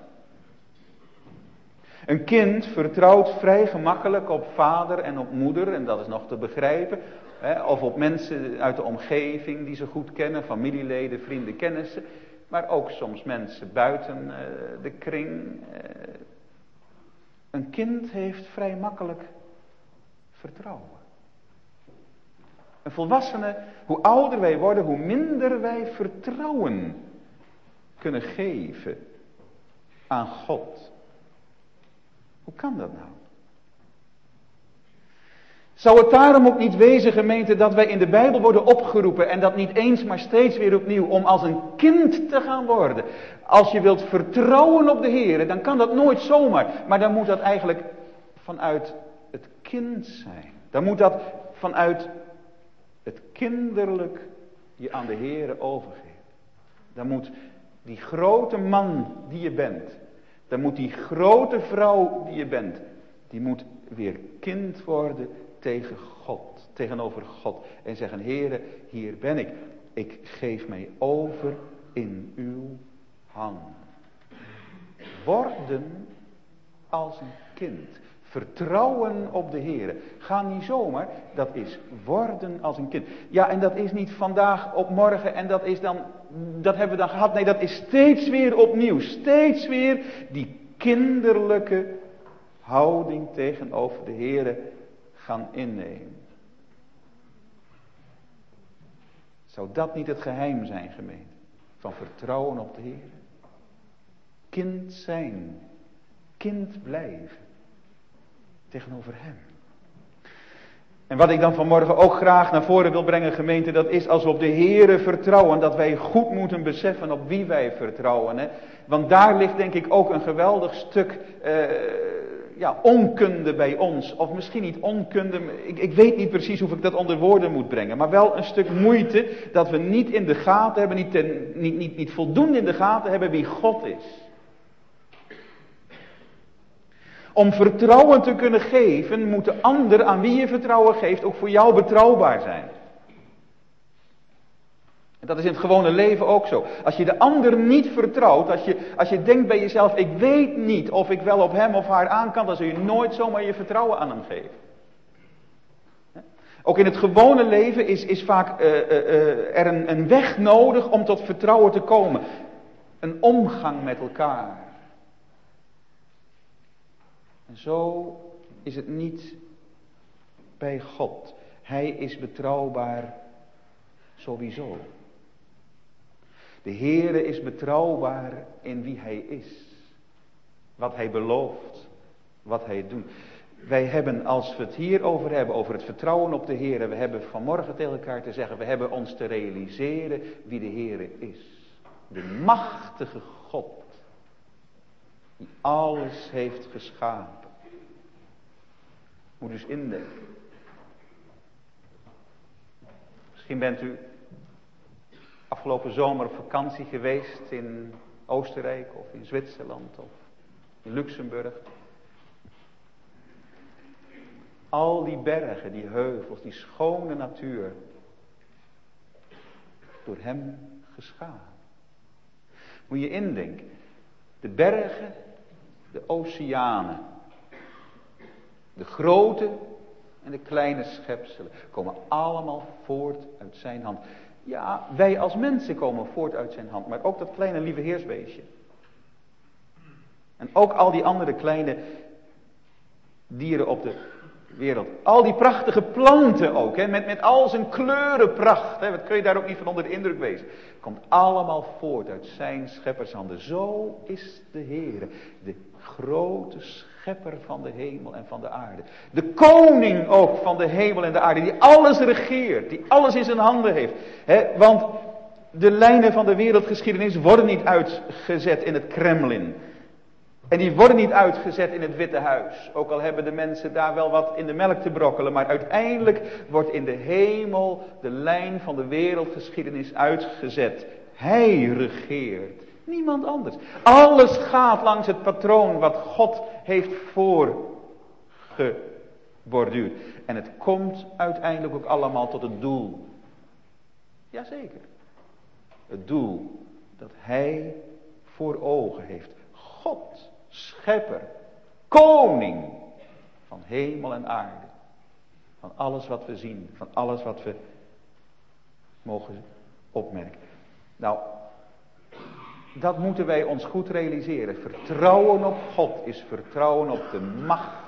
Een kind vertrouwt vrij gemakkelijk op vader en op moeder, en dat is nog te begrijpen. Hè, of op mensen uit de omgeving die ze goed kennen, familieleden, vrienden, kennissen. Maar ook soms mensen buiten uh, de kring. Uh, een kind heeft vrij makkelijk vertrouwen. Een volwassene, hoe ouder wij worden, hoe minder wij vertrouwen kunnen geven aan God. Hoe kan dat nou? Zou het daarom ook niet wezen, gemeente, dat wij in de Bijbel worden opgeroepen, en dat niet eens, maar steeds weer opnieuw, om als een kind te gaan worden? Als je wilt vertrouwen op de Heer, dan kan dat nooit zomaar. Maar dan moet dat eigenlijk vanuit het kind zijn. Dan moet dat vanuit het kinderlijk je aan de Heer overgeven. Dan moet die grote man die je bent, dan moet die grote vrouw die je bent, die moet weer kind worden tegen God, tegenover God. En zeggen, Heere, hier ben ik. Ik geef mij over in uw handen. Worden als een kind. Vertrouwen op de Heere. Ga niet zomaar, dat is worden als een kind. Ja, en dat is niet vandaag op morgen en dat is dan, dat hebben we dan gehad. Nee, dat is steeds weer opnieuw. Steeds weer die kinderlijke houding tegenover de Heere gaan innemen. Zou dat niet het geheim zijn, gemeente? Van vertrouwen op de Heer. Kind zijn. Kind blijven. Tegenover Hem. En wat ik dan vanmorgen ook graag naar voren wil brengen, gemeente, dat is als we op de Heere vertrouwen, dat wij goed moeten beseffen op wie wij vertrouwen. Hè? Want daar ligt denk ik ook een geweldig stuk uh, ja, onkunde bij ons. Of misschien niet onkunde, ik, ik weet niet precies hoe ik dat onder woorden moet brengen. Maar wel een stuk moeite dat we niet in de gaten hebben, niet, ten, niet, niet, niet voldoende in de gaten hebben wie God is. Om vertrouwen te kunnen geven, moet de ander aan wie je vertrouwen geeft ook voor jou betrouwbaar zijn. En dat is in het gewone leven ook zo. Als je de ander niet vertrouwt, als je, als je denkt bij jezelf, ik weet niet of ik wel op hem of haar aan kan, dan zul je nooit zomaar je vertrouwen aan hem geven. Ook in het gewone leven is, is vaak uh, uh, uh, er een, een weg nodig om tot vertrouwen te komen. Een omgang met elkaar. En zo is het niet bij God. Hij is betrouwbaar sowieso. De Heere is betrouwbaar in wie Hij is. Wat Hij belooft. Wat Hij doet. Wij hebben, als we het hierover hebben, over het vertrouwen op de Heere, we hebben vanmorgen tegen elkaar te zeggen, we hebben ons te realiseren wie de Heere is. De machtige God. Die alles heeft geschapen. Moet dus indenken. Misschien bent u afgelopen zomer op vakantie geweest in Oostenrijk of in Zwitserland of in Luxemburg. Al die bergen, die heuvels, die schone natuur. Door hem geschapen. Moet je indenken. De bergen, de oceanen. De grote en de kleine schepselen komen allemaal voort uit zijn hand. Ja, wij als mensen komen voort uit zijn hand, maar ook dat kleine lieve heersbeestje. En ook al die andere kleine dieren op de wereld. Al die prachtige planten ook, hè, met, met al zijn kleurenpracht. Hè, wat kun je daar ook niet van onder de indruk wezen. Komt allemaal voort uit zijn scheppershanden. Zo is de Heer, de grote schepper van de hemel en van de aarde. De koning ook van de hemel en de aarde, die alles regeert, die alles in zijn handen heeft. Hè, want de lijnen van de wereldgeschiedenis worden niet uitgezet in het Kremlin. En die worden niet uitgezet in het Witte Huis. Ook al hebben de mensen daar wel wat in de melk te brokkelen. Maar uiteindelijk wordt in de hemel de lijn van de wereldgeschiedenis uitgezet. Hij regeert. Niemand anders. Alles gaat langs het patroon wat God heeft voorgeborduurd. En het komt uiteindelijk ook allemaal tot het doel. Jazeker. Het doel dat hij voor ogen heeft. God, schepper, koning van hemel en aarde. Van alles wat we zien, van alles wat we mogen opmerken. Nou, dat moeten wij ons goed realiseren. Vertrouwen op God is vertrouwen op de machtige.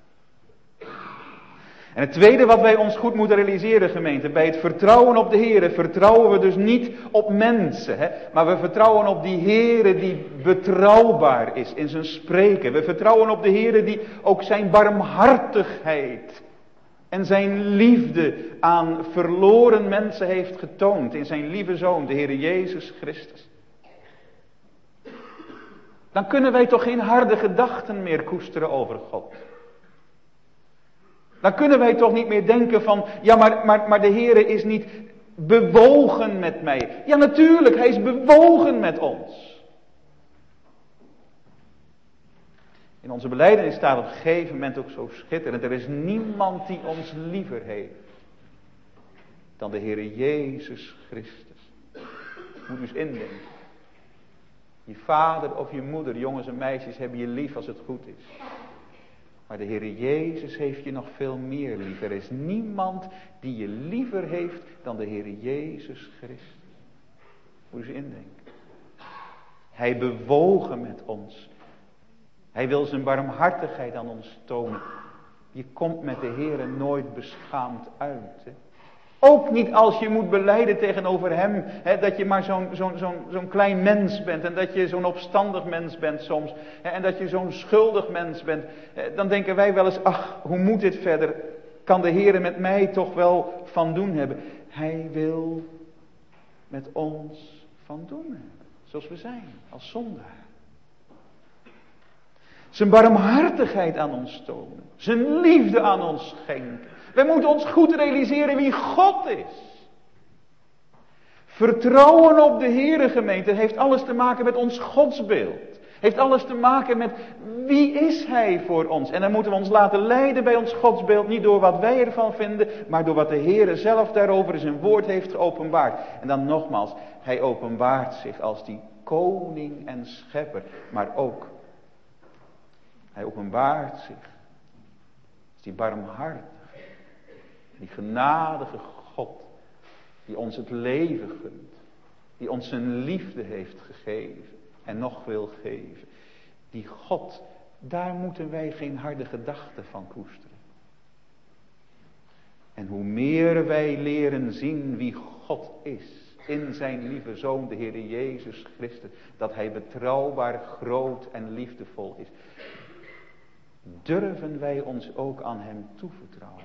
En het tweede wat wij ons goed moeten realiseren, gemeente, bij het vertrouwen op de Heere, vertrouwen we dus niet op mensen, hè, maar we vertrouwen op die Heere die betrouwbaar is in zijn spreken. We vertrouwen op de Heere die ook zijn barmhartigheid en zijn liefde aan verloren mensen heeft getoond in zijn lieve Zoon, de Heere Jezus Christus. Dan kunnen wij toch geen harde gedachten meer koesteren over God. Dan kunnen wij toch niet meer denken van, ja maar, maar, maar de Heere is niet bewogen met mij. Ja natuurlijk, hij is bewogen met ons. In onze belijdenis staat op een gegeven moment ook zo schitterend. Er is niemand die ons liever heeft dan de Heere Jezus Christus. Moet u eens indenken. Je vader of je moeder, jongens en meisjes, hebben je lief als het goed is. Maar de Heere Jezus heeft je nog veel meer lief. Er is niemand die je liever heeft dan de Heere Jezus Christus. Moet je eens indenken. Hij bewogen met ons. Hij wil zijn barmhartigheid aan ons tonen. Je komt met de Heere nooit beschaamd uit. Hè? Ook niet als je moet belijden tegenover hem. Hè, dat je maar zo'n zo'n zo'n zo'n klein mens bent. En dat je zo'n opstandig mens bent soms. Hè, en dat je zo'n schuldig mens bent. Hè, dan denken wij wel eens, ach, hoe moet dit verder? Kan de Heere met mij toch wel van doen hebben? Hij wil met ons van doen hebben. Zoals we zijn, als zondaar. Zijn barmhartigheid aan ons tonen. Zijn liefde aan ons schenken. Wij moeten ons goed realiseren wie God is. Vertrouwen op de Heere, gemeente, heeft alles te maken met ons godsbeeld. Heeft alles te maken met wie is Hij voor ons. En dan moeten we ons laten leiden bij ons godsbeeld. Niet door wat wij ervan vinden, maar door wat de Heere zelf daarover in zijn woord heeft geopenbaard. En dan nogmaals, Hij openbaart zich als die koning en schepper. Maar ook, Hij openbaart zich als die barmhartige, die genadige God. Die ons het leven gunt. Die ons zijn liefde heeft gegeven. En nog wil geven. Die God, daar moeten wij geen harde gedachten van koesteren. En hoe meer wij leren zien wie God is. In zijn lieve Zoon, de Heer Jezus Christus. Dat Hij betrouwbaar, groot en liefdevol is. Durven wij ons ook aan Hem toevertrouwen.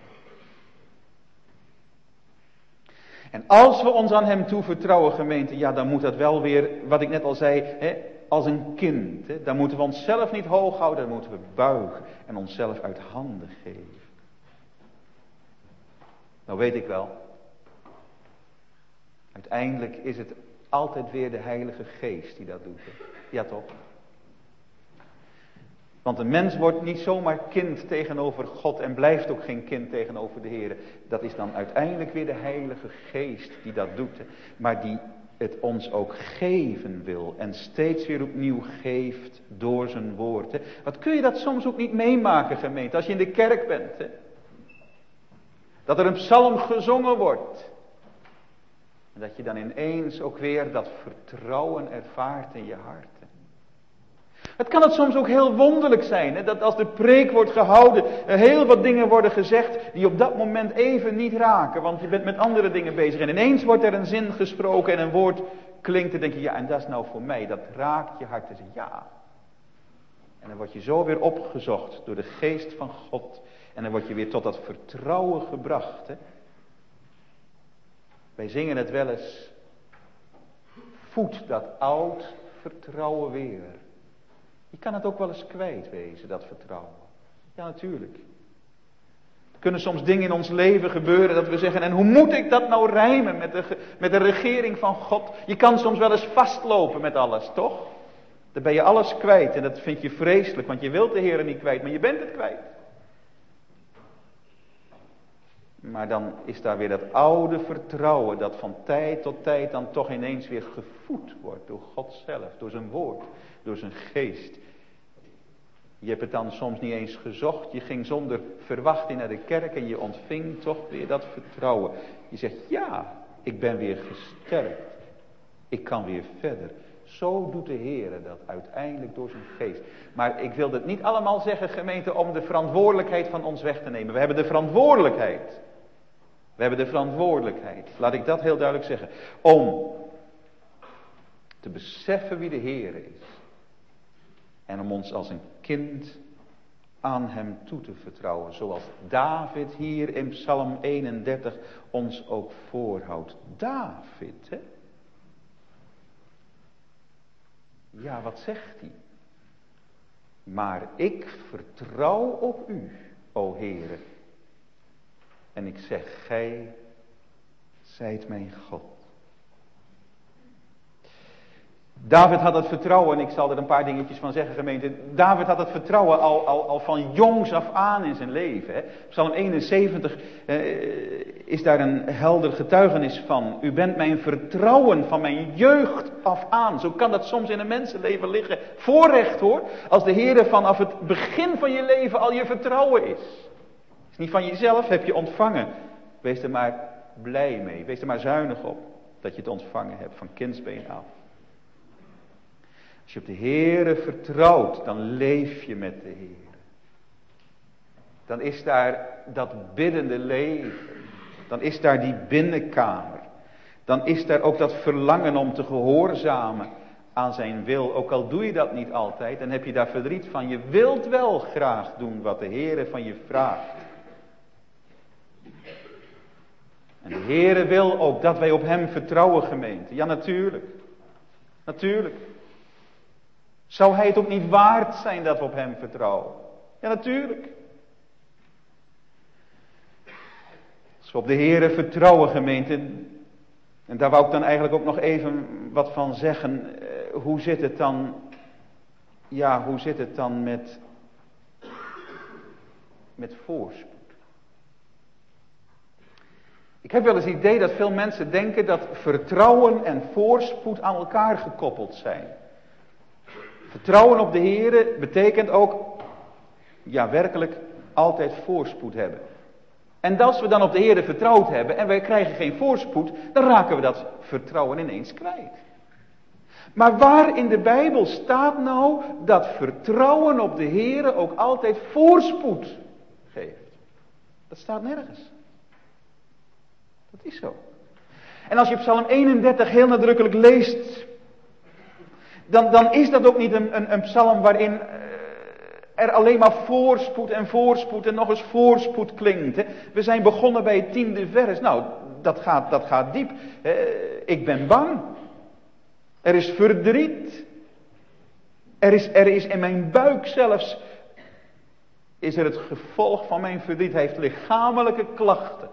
En als we ons aan Hem toevertrouwen, gemeente, ja, dan moet dat wel weer, wat ik net al zei, hè, als een kind. Hè, dan moeten we onszelf niet hoog houden, dan moeten we buigen en onszelf uit handen geven. Nou weet ik wel, uiteindelijk is het altijd weer de Heilige Geest die dat doet. Hè. Ja toch? Want een mens wordt niet zomaar kind tegenover God en blijft ook geen kind tegenover de Heer. Dat is dan uiteindelijk weer de Heilige Geest die dat doet. Maar die het ons ook geven wil en steeds weer opnieuw geeft door zijn woord. Wat kun je dat soms ook niet meemaken, gemeente, als je in de kerk bent. Hè? Dat er een psalm gezongen wordt. En dat je dan ineens ook weer dat vertrouwen ervaart in je hart. Het kan het soms ook heel wonderlijk zijn, hè, dat als de preek wordt gehouden, er heel wat dingen worden gezegd die op dat moment even niet raken, want je bent met andere dingen bezig. En ineens wordt er een zin gesproken en een woord klinkt en denk je, ja, en dat is nou voor mij, dat raakt je hart. En zeg ja. En dan word je zo weer opgezocht door de geest van God en dan word je weer tot dat vertrouwen gebracht. Hè. Wij zingen het wel eens, voed dat oud vertrouwen weer. Je kan het ook wel eens kwijt wezen, dat vertrouwen. Ja, natuurlijk. Er kunnen soms dingen in ons leven gebeuren dat we zeggen, en hoe moet ik dat nou rijmen met de, met de regering van God? Je kan soms wel eens vastlopen met alles, toch? Dan ben je alles kwijt en dat vind je vreselijk, want je wilt de Heer niet kwijt, maar je bent het kwijt. Maar dan is daar weer dat oude vertrouwen dat van tijd tot tijd dan toch ineens weer gevoed wordt door God zelf, door zijn woord, door zijn geest. Je hebt het dan soms niet eens gezocht, je ging zonder verwachting naar de kerk en je ontving toch weer dat vertrouwen. Je zegt ja, ik ben weer gesterkt, ik kan weer verder. Zo doet de Heer dat uiteindelijk door zijn geest. Maar ik wil dit niet allemaal zeggen, gemeente, om de verantwoordelijkheid van ons weg te nemen. We hebben de verantwoordelijkheid. We hebben de verantwoordelijkheid, laat ik dat heel duidelijk zeggen, om te beseffen wie de Heer is. En om ons als een kind aan Hem toe te vertrouwen. Zoals David hier in Psalm eenendertig ons ook voorhoudt. David, hè? Ja, wat zegt hij? Maar ik vertrouw op U, o Heere. En ik zeg, Gij zijt mijn God. David had het vertrouwen, en ik zal er een paar dingetjes van zeggen, gemeente. David had het vertrouwen al, al, al van jongs af aan in zijn leven. Hè. Psalm eenenzeventig eh, is daar een helder getuigenis van. U bent mijn vertrouwen van mijn jeugd af aan. Zo kan dat soms in een mensenleven liggen. Voorrecht hoor, als de Heer vanaf het begin van je leven al je vertrouwen is. Is niet van jezelf, heb je ontvangen. Wees er maar blij mee, wees er maar zuinig op dat je het ontvangen hebt van kindsbeen af. Als je op de Heere vertrouwt, dan leef je met de Heere. Dan is daar dat biddende leven. Dan is daar die binnenkamer. Dan is daar ook dat verlangen om te gehoorzamen aan zijn wil. Ook al doe je dat niet altijd, dan heb je daar verdriet van. Je wilt wel graag doen wat de Heere van je vraagt. En de Heere wil ook dat wij op hem vertrouwen, gemeente. Ja, natuurlijk. Natuurlijk. Zou hij het ook niet waard zijn dat we op hem vertrouwen? Ja, natuurlijk. Als we op de Heere vertrouwen, gemeente. En daar wou ik dan eigenlijk ook nog even wat van zeggen. Eh, hoe zit het dan? Ja, hoe zit het dan met, met voorspoed? Ik heb wel eens het idee dat veel mensen denken dat vertrouwen en voorspoed aan elkaar gekoppeld zijn. Vertrouwen op de Heere betekent ook, ja werkelijk, altijd voorspoed hebben. En als we dan op de Heere vertrouwd hebben en wij krijgen geen voorspoed, dan raken we dat vertrouwen ineens kwijt. Maar waar in de Bijbel staat nou dat vertrouwen op de Heere ook altijd voorspoed geeft? Dat staat nergens. Dat is zo. En als je Psalm eenendertig heel nadrukkelijk leest, dan, dan is dat ook niet een, een, een psalm waarin er alleen maar voorspoed en voorspoed en nog eens voorspoed klinkt. Hè. We zijn begonnen bij het tiende vers. Nou, dat gaat, dat gaat diep. Eh, ik ben bang. Er is verdriet. Er is, er is in mijn buik zelfs, is er het gevolg van mijn verdriet. Hij heeft lichamelijke klachten.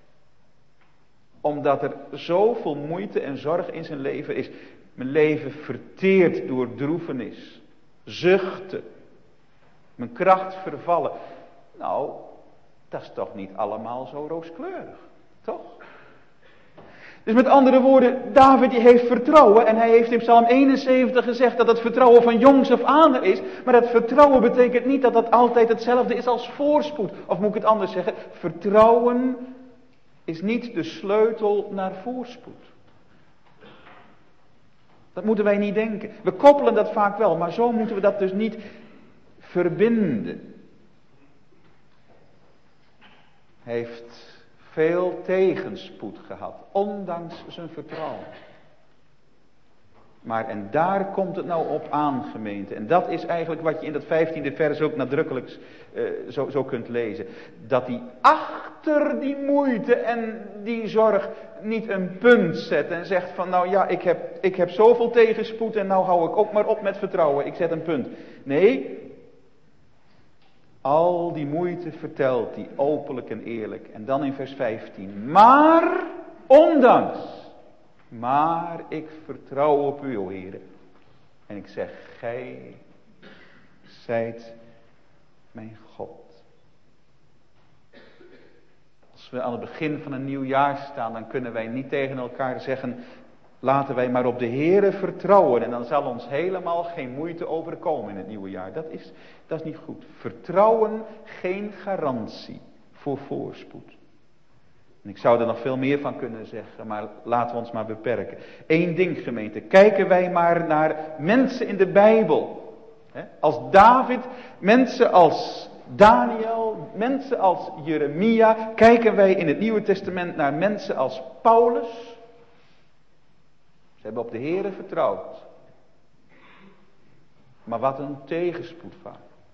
Omdat er zoveel moeite en zorg in zijn leven is. Mijn leven verteerd door droefenis. Zuchten. Mijn kracht vervallen. Nou, dat is toch niet allemaal zo rooskleurig. Toch? Dus met andere woorden, David die heeft vertrouwen. En hij heeft in Psalm eenenzeventig gezegd dat het vertrouwen van jongs af aan er is. Maar dat vertrouwen betekent niet dat dat altijd hetzelfde is als voorspoed. Of moet ik het anders zeggen? Vertrouwen is niet de sleutel naar voorspoed. Dat moeten wij niet denken. We koppelen dat vaak wel, maar zo moeten we dat dus niet verbinden. Hij heeft veel tegenspoed gehad, ondanks zijn vertrouwen. Maar en daar komt het nou op aan, gemeente. En dat is eigenlijk wat je in dat vijftiende vers ook nadrukkelijk uh, zo, zo kunt lezen. Dat hij achter die moeite en die zorg niet een punt zet en zegt van nou ja, ik heb, ik heb zoveel tegenspoed en nou hou ik ook maar op met vertrouwen. Ik zet een punt. Nee, al die moeite vertelt hij openlijk en eerlijk. En dan in vers vijftien. Maar, ondanks, maar ik vertrouw op u, o Heere. En ik zeg, gij zijt mijn God. Als we aan het begin van een nieuw jaar staan, dan kunnen wij niet tegen elkaar zeggen, laten wij maar op de Heere vertrouwen en dan zal ons helemaal geen moeite overkomen in het nieuwe jaar. Dat is, dat is niet goed. Vertrouwen geen garantie voor voorspoed. En ik zou er nog veel meer van kunnen zeggen, maar laten we ons maar beperken. Eén ding, gemeente. Kijken wij maar naar mensen in de Bijbel. Als David, mensen als Daniel, mensen als Jeremia. Kijken wij in het Nieuwe Testament naar mensen als Paulus. Ze hebben op de Heere vertrouwd. Maar wat een tegenspoed vaak.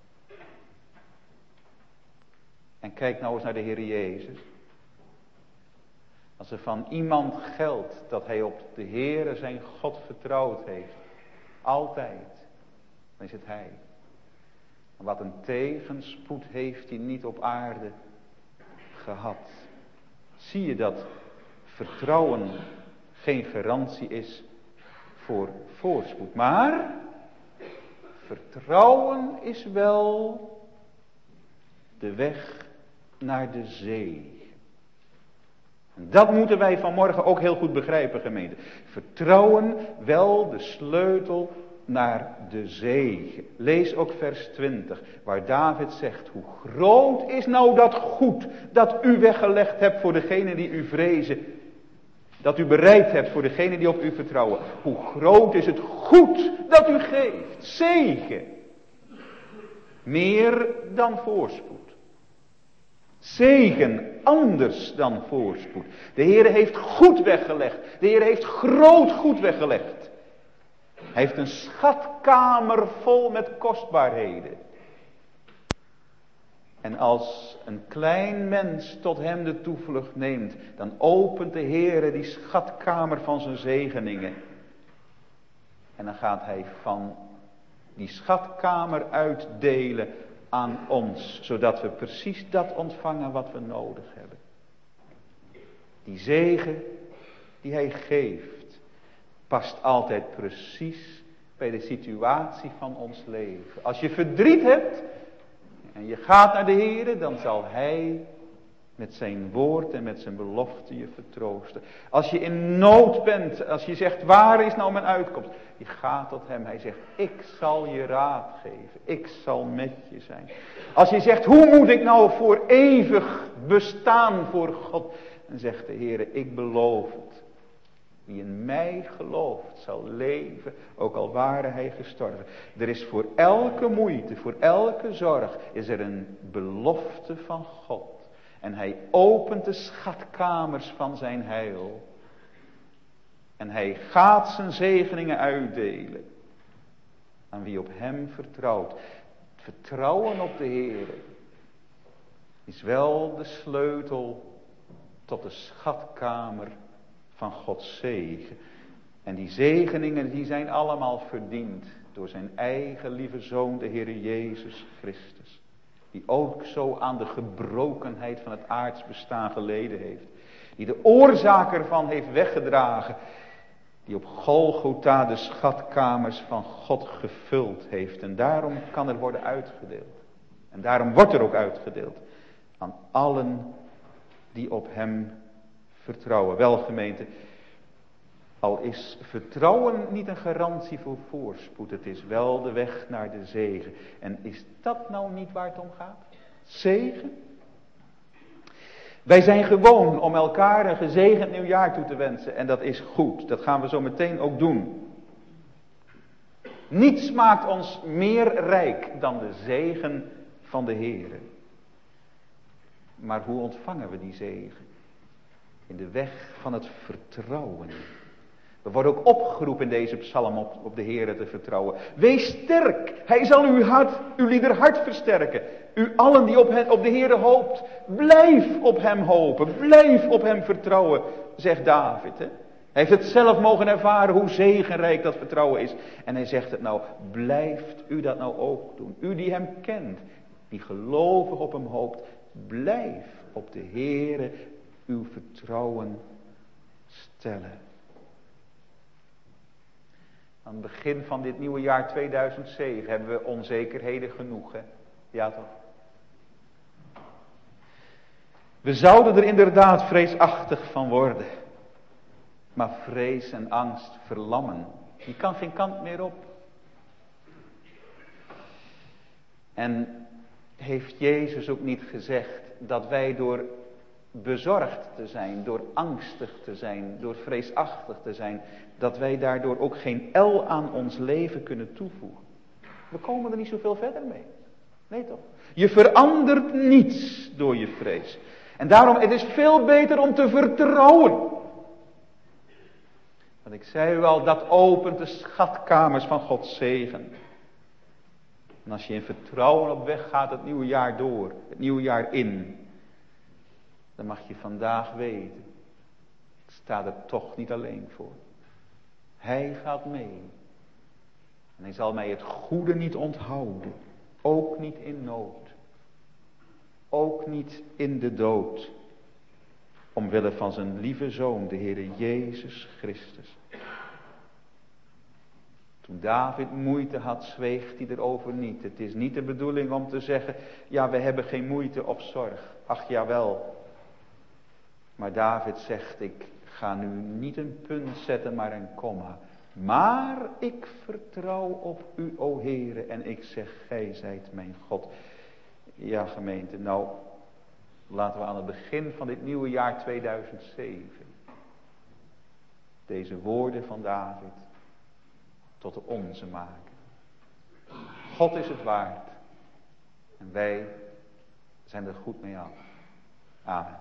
En kijk nou eens naar de Heer Jezus. Als er van iemand geldt dat hij op de Heere zijn God vertrouwd heeft. Altijd. Dan is het hij. Wat een tegenspoed heeft hij niet op aarde gehad. Zie je dat vertrouwen geen garantie is voor voorspoed. Maar vertrouwen is wel de weg naar de zee. En dat moeten wij vanmorgen ook heel goed begrijpen, gemeente. Vertrouwen wel de sleutel naar de zee. Lees ook vers twintig, waar David zegt, hoe groot is nou dat goed dat u weggelegd hebt voor degenen die u vrezen. dat u bereid hebt voor degenen die op u vertrouwen. Hoe groot is het goed dat u geeft. Zegen. Meer dan voorspoed. Zegen anders dan voorspoed. De Heer heeft goed weggelegd. De Heer heeft groot goed weggelegd. Hij heeft een schatkamer vol met kostbaarheden. En als een klein mens tot hem de toevlucht neemt, dan opent de Heer die schatkamer van zijn zegeningen. En dan gaat hij van die schatkamer uitdelen aan ons, zodat we precies dat ontvangen wat we nodig hebben. Die zegen die hij geeft, past altijd precies bij de situatie van ons leven. Als je verdriet hebt en je gaat naar de Heer, dan zal hij met zijn woord en met zijn belofte je vertroosten. Als je in nood bent, als je zegt, waar is nou mijn uitkomst? Je gaat tot hem, hij zegt, ik zal je raad geven. Ik zal met je zijn. Als je zegt, hoe moet ik nou voor eeuwig bestaan voor God? Dan zegt de Heer, ik beloof het. Wie in mij gelooft zal leven, ook al ware hij gestorven. Er is voor elke moeite, voor elke zorg, is er een belofte van God. En hij opent de schatkamers van zijn heil. En hij gaat zijn zegeningen uitdelen. Aan wie op hem vertrouwt. Het vertrouwen op de Heer is wel de sleutel tot de schatkamer van Gods zegen. En die zegeningen die zijn allemaal verdiend door zijn eigen lieve Zoon, de Heer Jezus Christus. Die ook zo aan de gebrokenheid van het aards bestaan geleden heeft. Die de oorzaak ervan heeft weggedragen. Die op Golgotha de schatkamers van God gevuld heeft. En daarom kan er worden uitgedeeld. En daarom wordt er ook uitgedeeld. Aan allen die op hem vertrouwen. Wel gemeente, al is vertrouwen niet een garantie voor voorspoed. Het is wel de weg naar de zegen. En is dat nou niet waar het om gaat? Zegen? Wij zijn gewoon om elkaar een gezegend nieuwjaar toe te wensen. En dat is goed. Dat gaan we zo meteen ook doen. Niets maakt ons meer rijk dan de zegen van de Heer. Maar hoe ontvangen we die zegen? In de weg van het vertrouwen. We worden ook opgeroepen in deze psalm op, op de Heer te vertrouwen. Wees sterk. Hij zal uw hart, uw lieder hart versterken. U allen die op, hen, op de Heer hoopt. Blijf op hem hopen. Blijf op hem vertrouwen. Zegt David. Hè? Hij heeft het zelf mogen ervaren hoe zegenrijk dat vertrouwen is. En hij zegt het nou. Blijft u dat nou ook doen. U die hem kent. Die gelovig op hem hoopt. Blijf op de Heer uw vertrouwen stellen. Aan het begin van dit nieuwe jaar tweeduizend zeven hebben we onzekerheden genoeg. Hè? Ja toch? We zouden er inderdaad vreesachtig van worden. Maar vrees en angst verlammen. Je kan geen kant meer op. En heeft Jezus ook niet gezegd dat wij door bezorgd te zijn, door angstig te zijn, door vreesachtig te zijn, dat wij daardoor ook geen el aan ons leven kunnen toevoegen. We komen er niet zoveel verder mee. Nee toch? Je verandert niets door je vrees. En daarom, het is veel beter om te vertrouwen. Want ik zei u al, dat opent de schatkamers van Gods zegen. En als je in vertrouwen op weg gaat het nieuwe jaar door, het nieuwe jaar in, dan mag je vandaag weten, ik sta er toch niet alleen voor. Hij gaat mee. En hij zal mij het goede niet onthouden. Ook niet in nood. Ook niet in de dood. Omwille van zijn lieve Zoon, de Heere Jezus Christus. Toen David moeite had, zweeg hij erover niet. Het is niet de bedoeling om te zeggen, ja, we hebben geen moeite of zorg. Ach, jawel. Maar David zegt, ik ga nu niet een punt zetten, maar een komma. Maar ik vertrouw op u, o Heere, en ik zeg, gij zijt mijn God. Ja, gemeente, nou, laten we aan het begin van dit nieuwe jaar tweeduizend zeven deze woorden van David tot de onze maken. God is het waard. En wij zijn er goed mee af. Amen.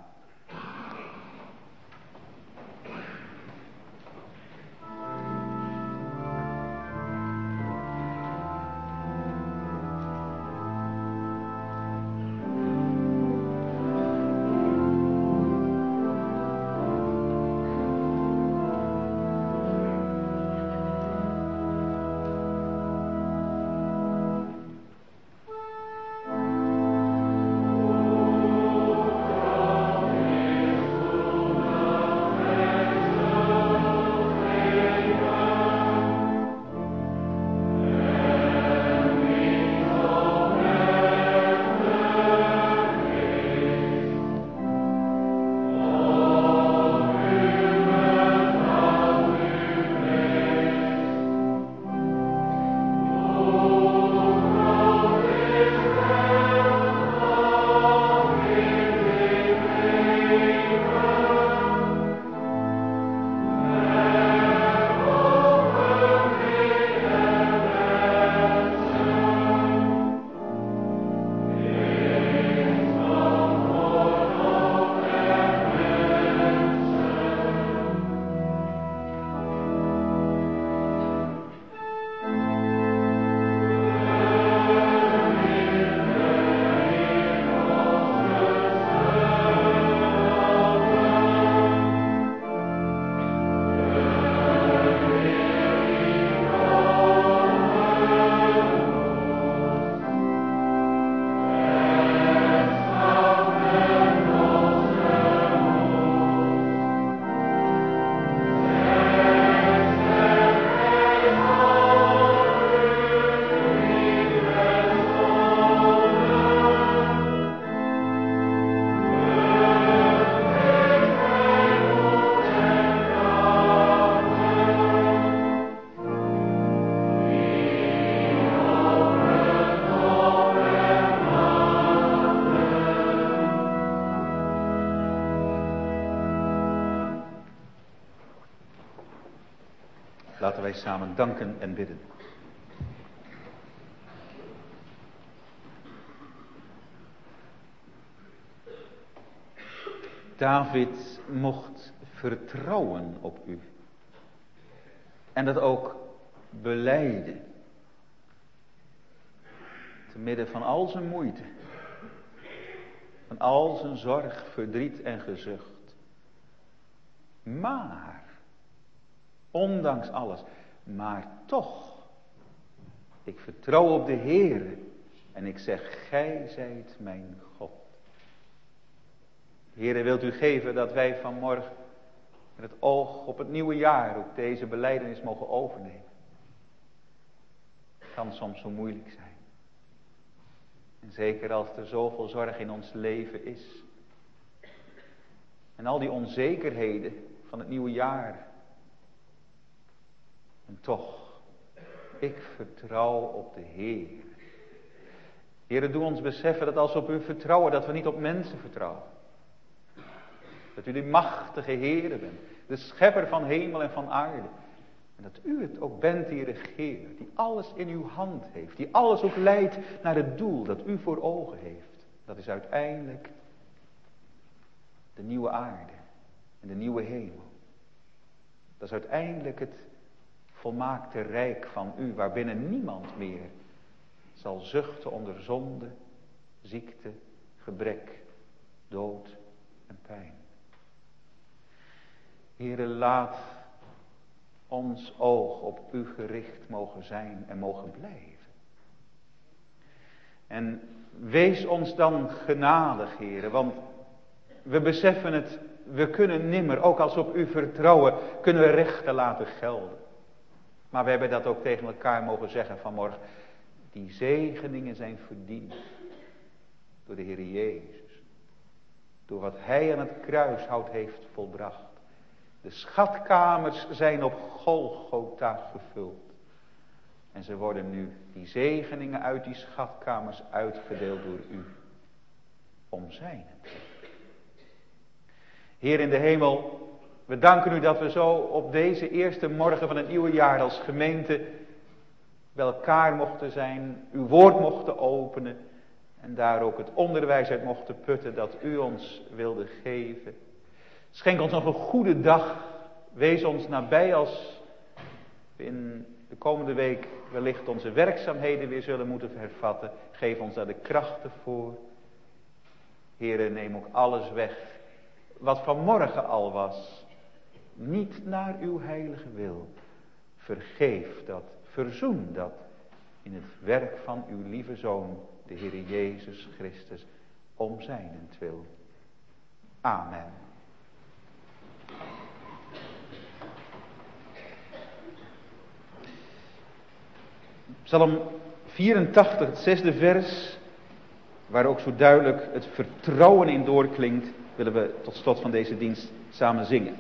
Laten wij samen danken en bidden. David mocht vertrouwen op u. En dat ook belijden. Te midden van al zijn moeite. Van al zijn zorg, verdriet en gezucht. Maar, ondanks alles, maar toch, ik vertrouw op de Heere en ik zeg, gij zijt mijn God. Heere, wilt u geven dat wij vanmorgen met het oog op het nieuwe jaar ook deze belijdenis mogen overnemen. Het kan soms zo moeilijk zijn. En zeker als er zoveel zorg in ons leven is. En al die onzekerheden van het nieuwe jaar. En toch, ik vertrouw op de Heer. Heere, doe ons beseffen dat als we op u vertrouwen, dat we niet op mensen vertrouwen. Dat u de machtige Heere bent, de schepper van hemel en van aarde. En dat u het ook bent die regeert, die alles in uw hand heeft, die alles ook leidt naar het doel dat u voor ogen heeft. Dat is uiteindelijk de nieuwe aarde en de nieuwe hemel. Dat is uiteindelijk het volmaakte rijk van u, waarbinnen niemand meer zal zuchten onder zonde, ziekte, gebrek, dood en pijn. Heere, laat ons oog op u gericht mogen zijn en mogen blijven. En wees ons dan genadig, Heere, want we beseffen het, we kunnen nimmer, ook als we op u vertrouwen, kunnen we rechten laten gelden. Maar we hebben dat ook tegen elkaar mogen zeggen vanmorgen. Die zegeningen zijn verdiend door de Heer Jezus. Door wat Hij aan het kruishout heeft volbracht. De schatkamers zijn op Golgotha gevuld. En ze worden nu, die zegeningen uit die schatkamers, uitgedeeld door u. Om zijnent. Heer in de hemel, We danken u dat we zo op deze eerste morgen van het nieuwe jaar als gemeente bij elkaar mochten zijn, uw woord mochten openen en daar ook het onderwijs uit mochten putten dat u ons wilde geven. Schenk ons nog een goede dag, wees ons nabij als we in de komende week wellicht onze werkzaamheden weer zullen moeten hervatten. Geef ons daar de krachten voor. Heere, neem ook alles weg wat vanmorgen al was, niet naar uw heilige wil. Vergeef dat, verzoen dat in het werk van uw lieve Zoon, de Heere Jezus Christus, om zijnentwil. Amen. Psalm vierentachtig, het zesde vers, waar ook zo duidelijk het vertrouwen in doorklinkt, willen we tot slot van deze dienst samen zingen.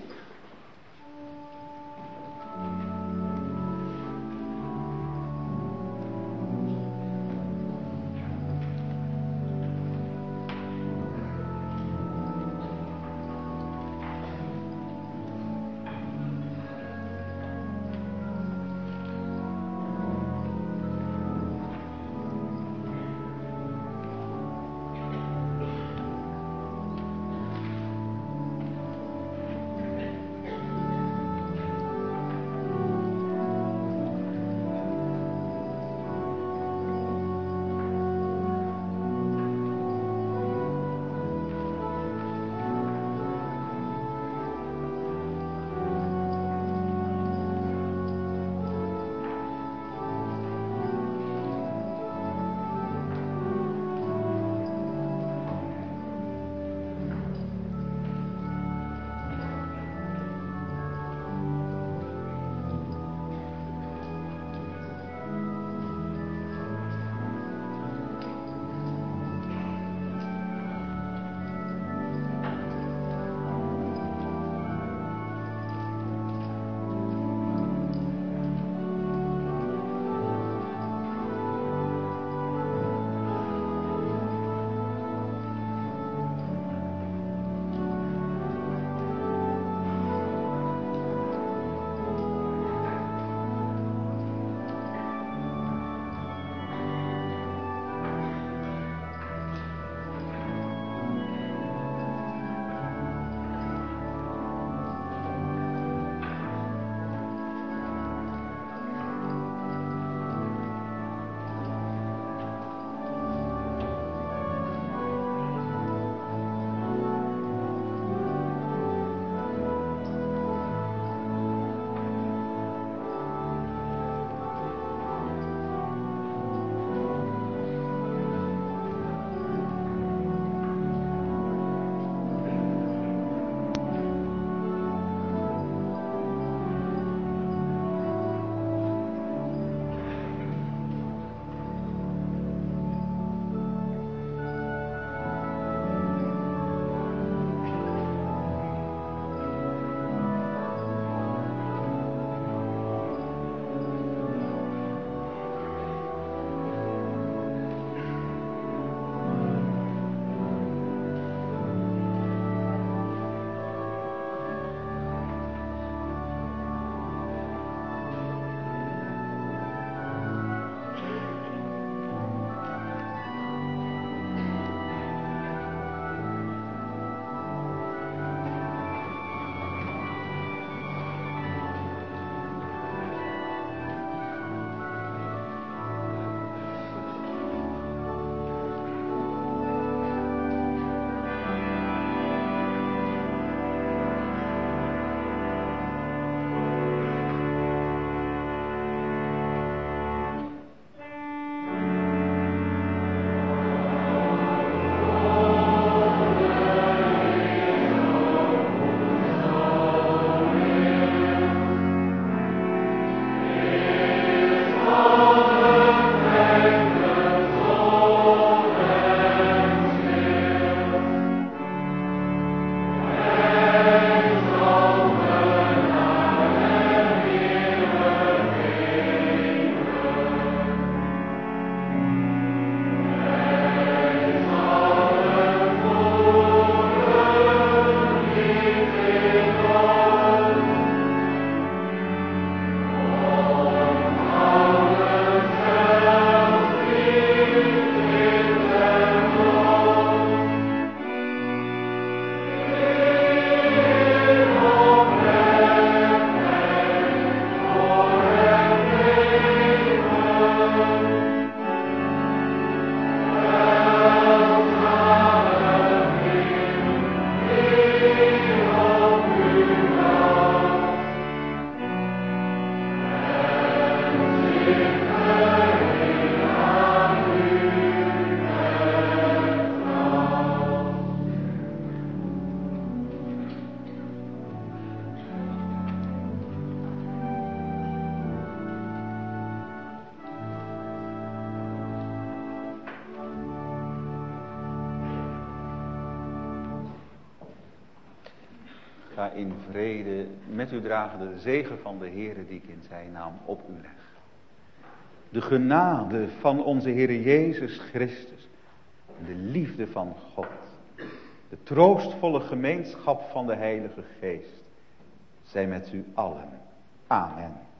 Ga in vrede met u dragen de zegen van de Heere die ik in zijn naam op u leg. De genade van onze Heere Jezus Christus. De liefde van God. De troostvolle gemeenschap van de Heilige Geest. Zij met u allen. Amen.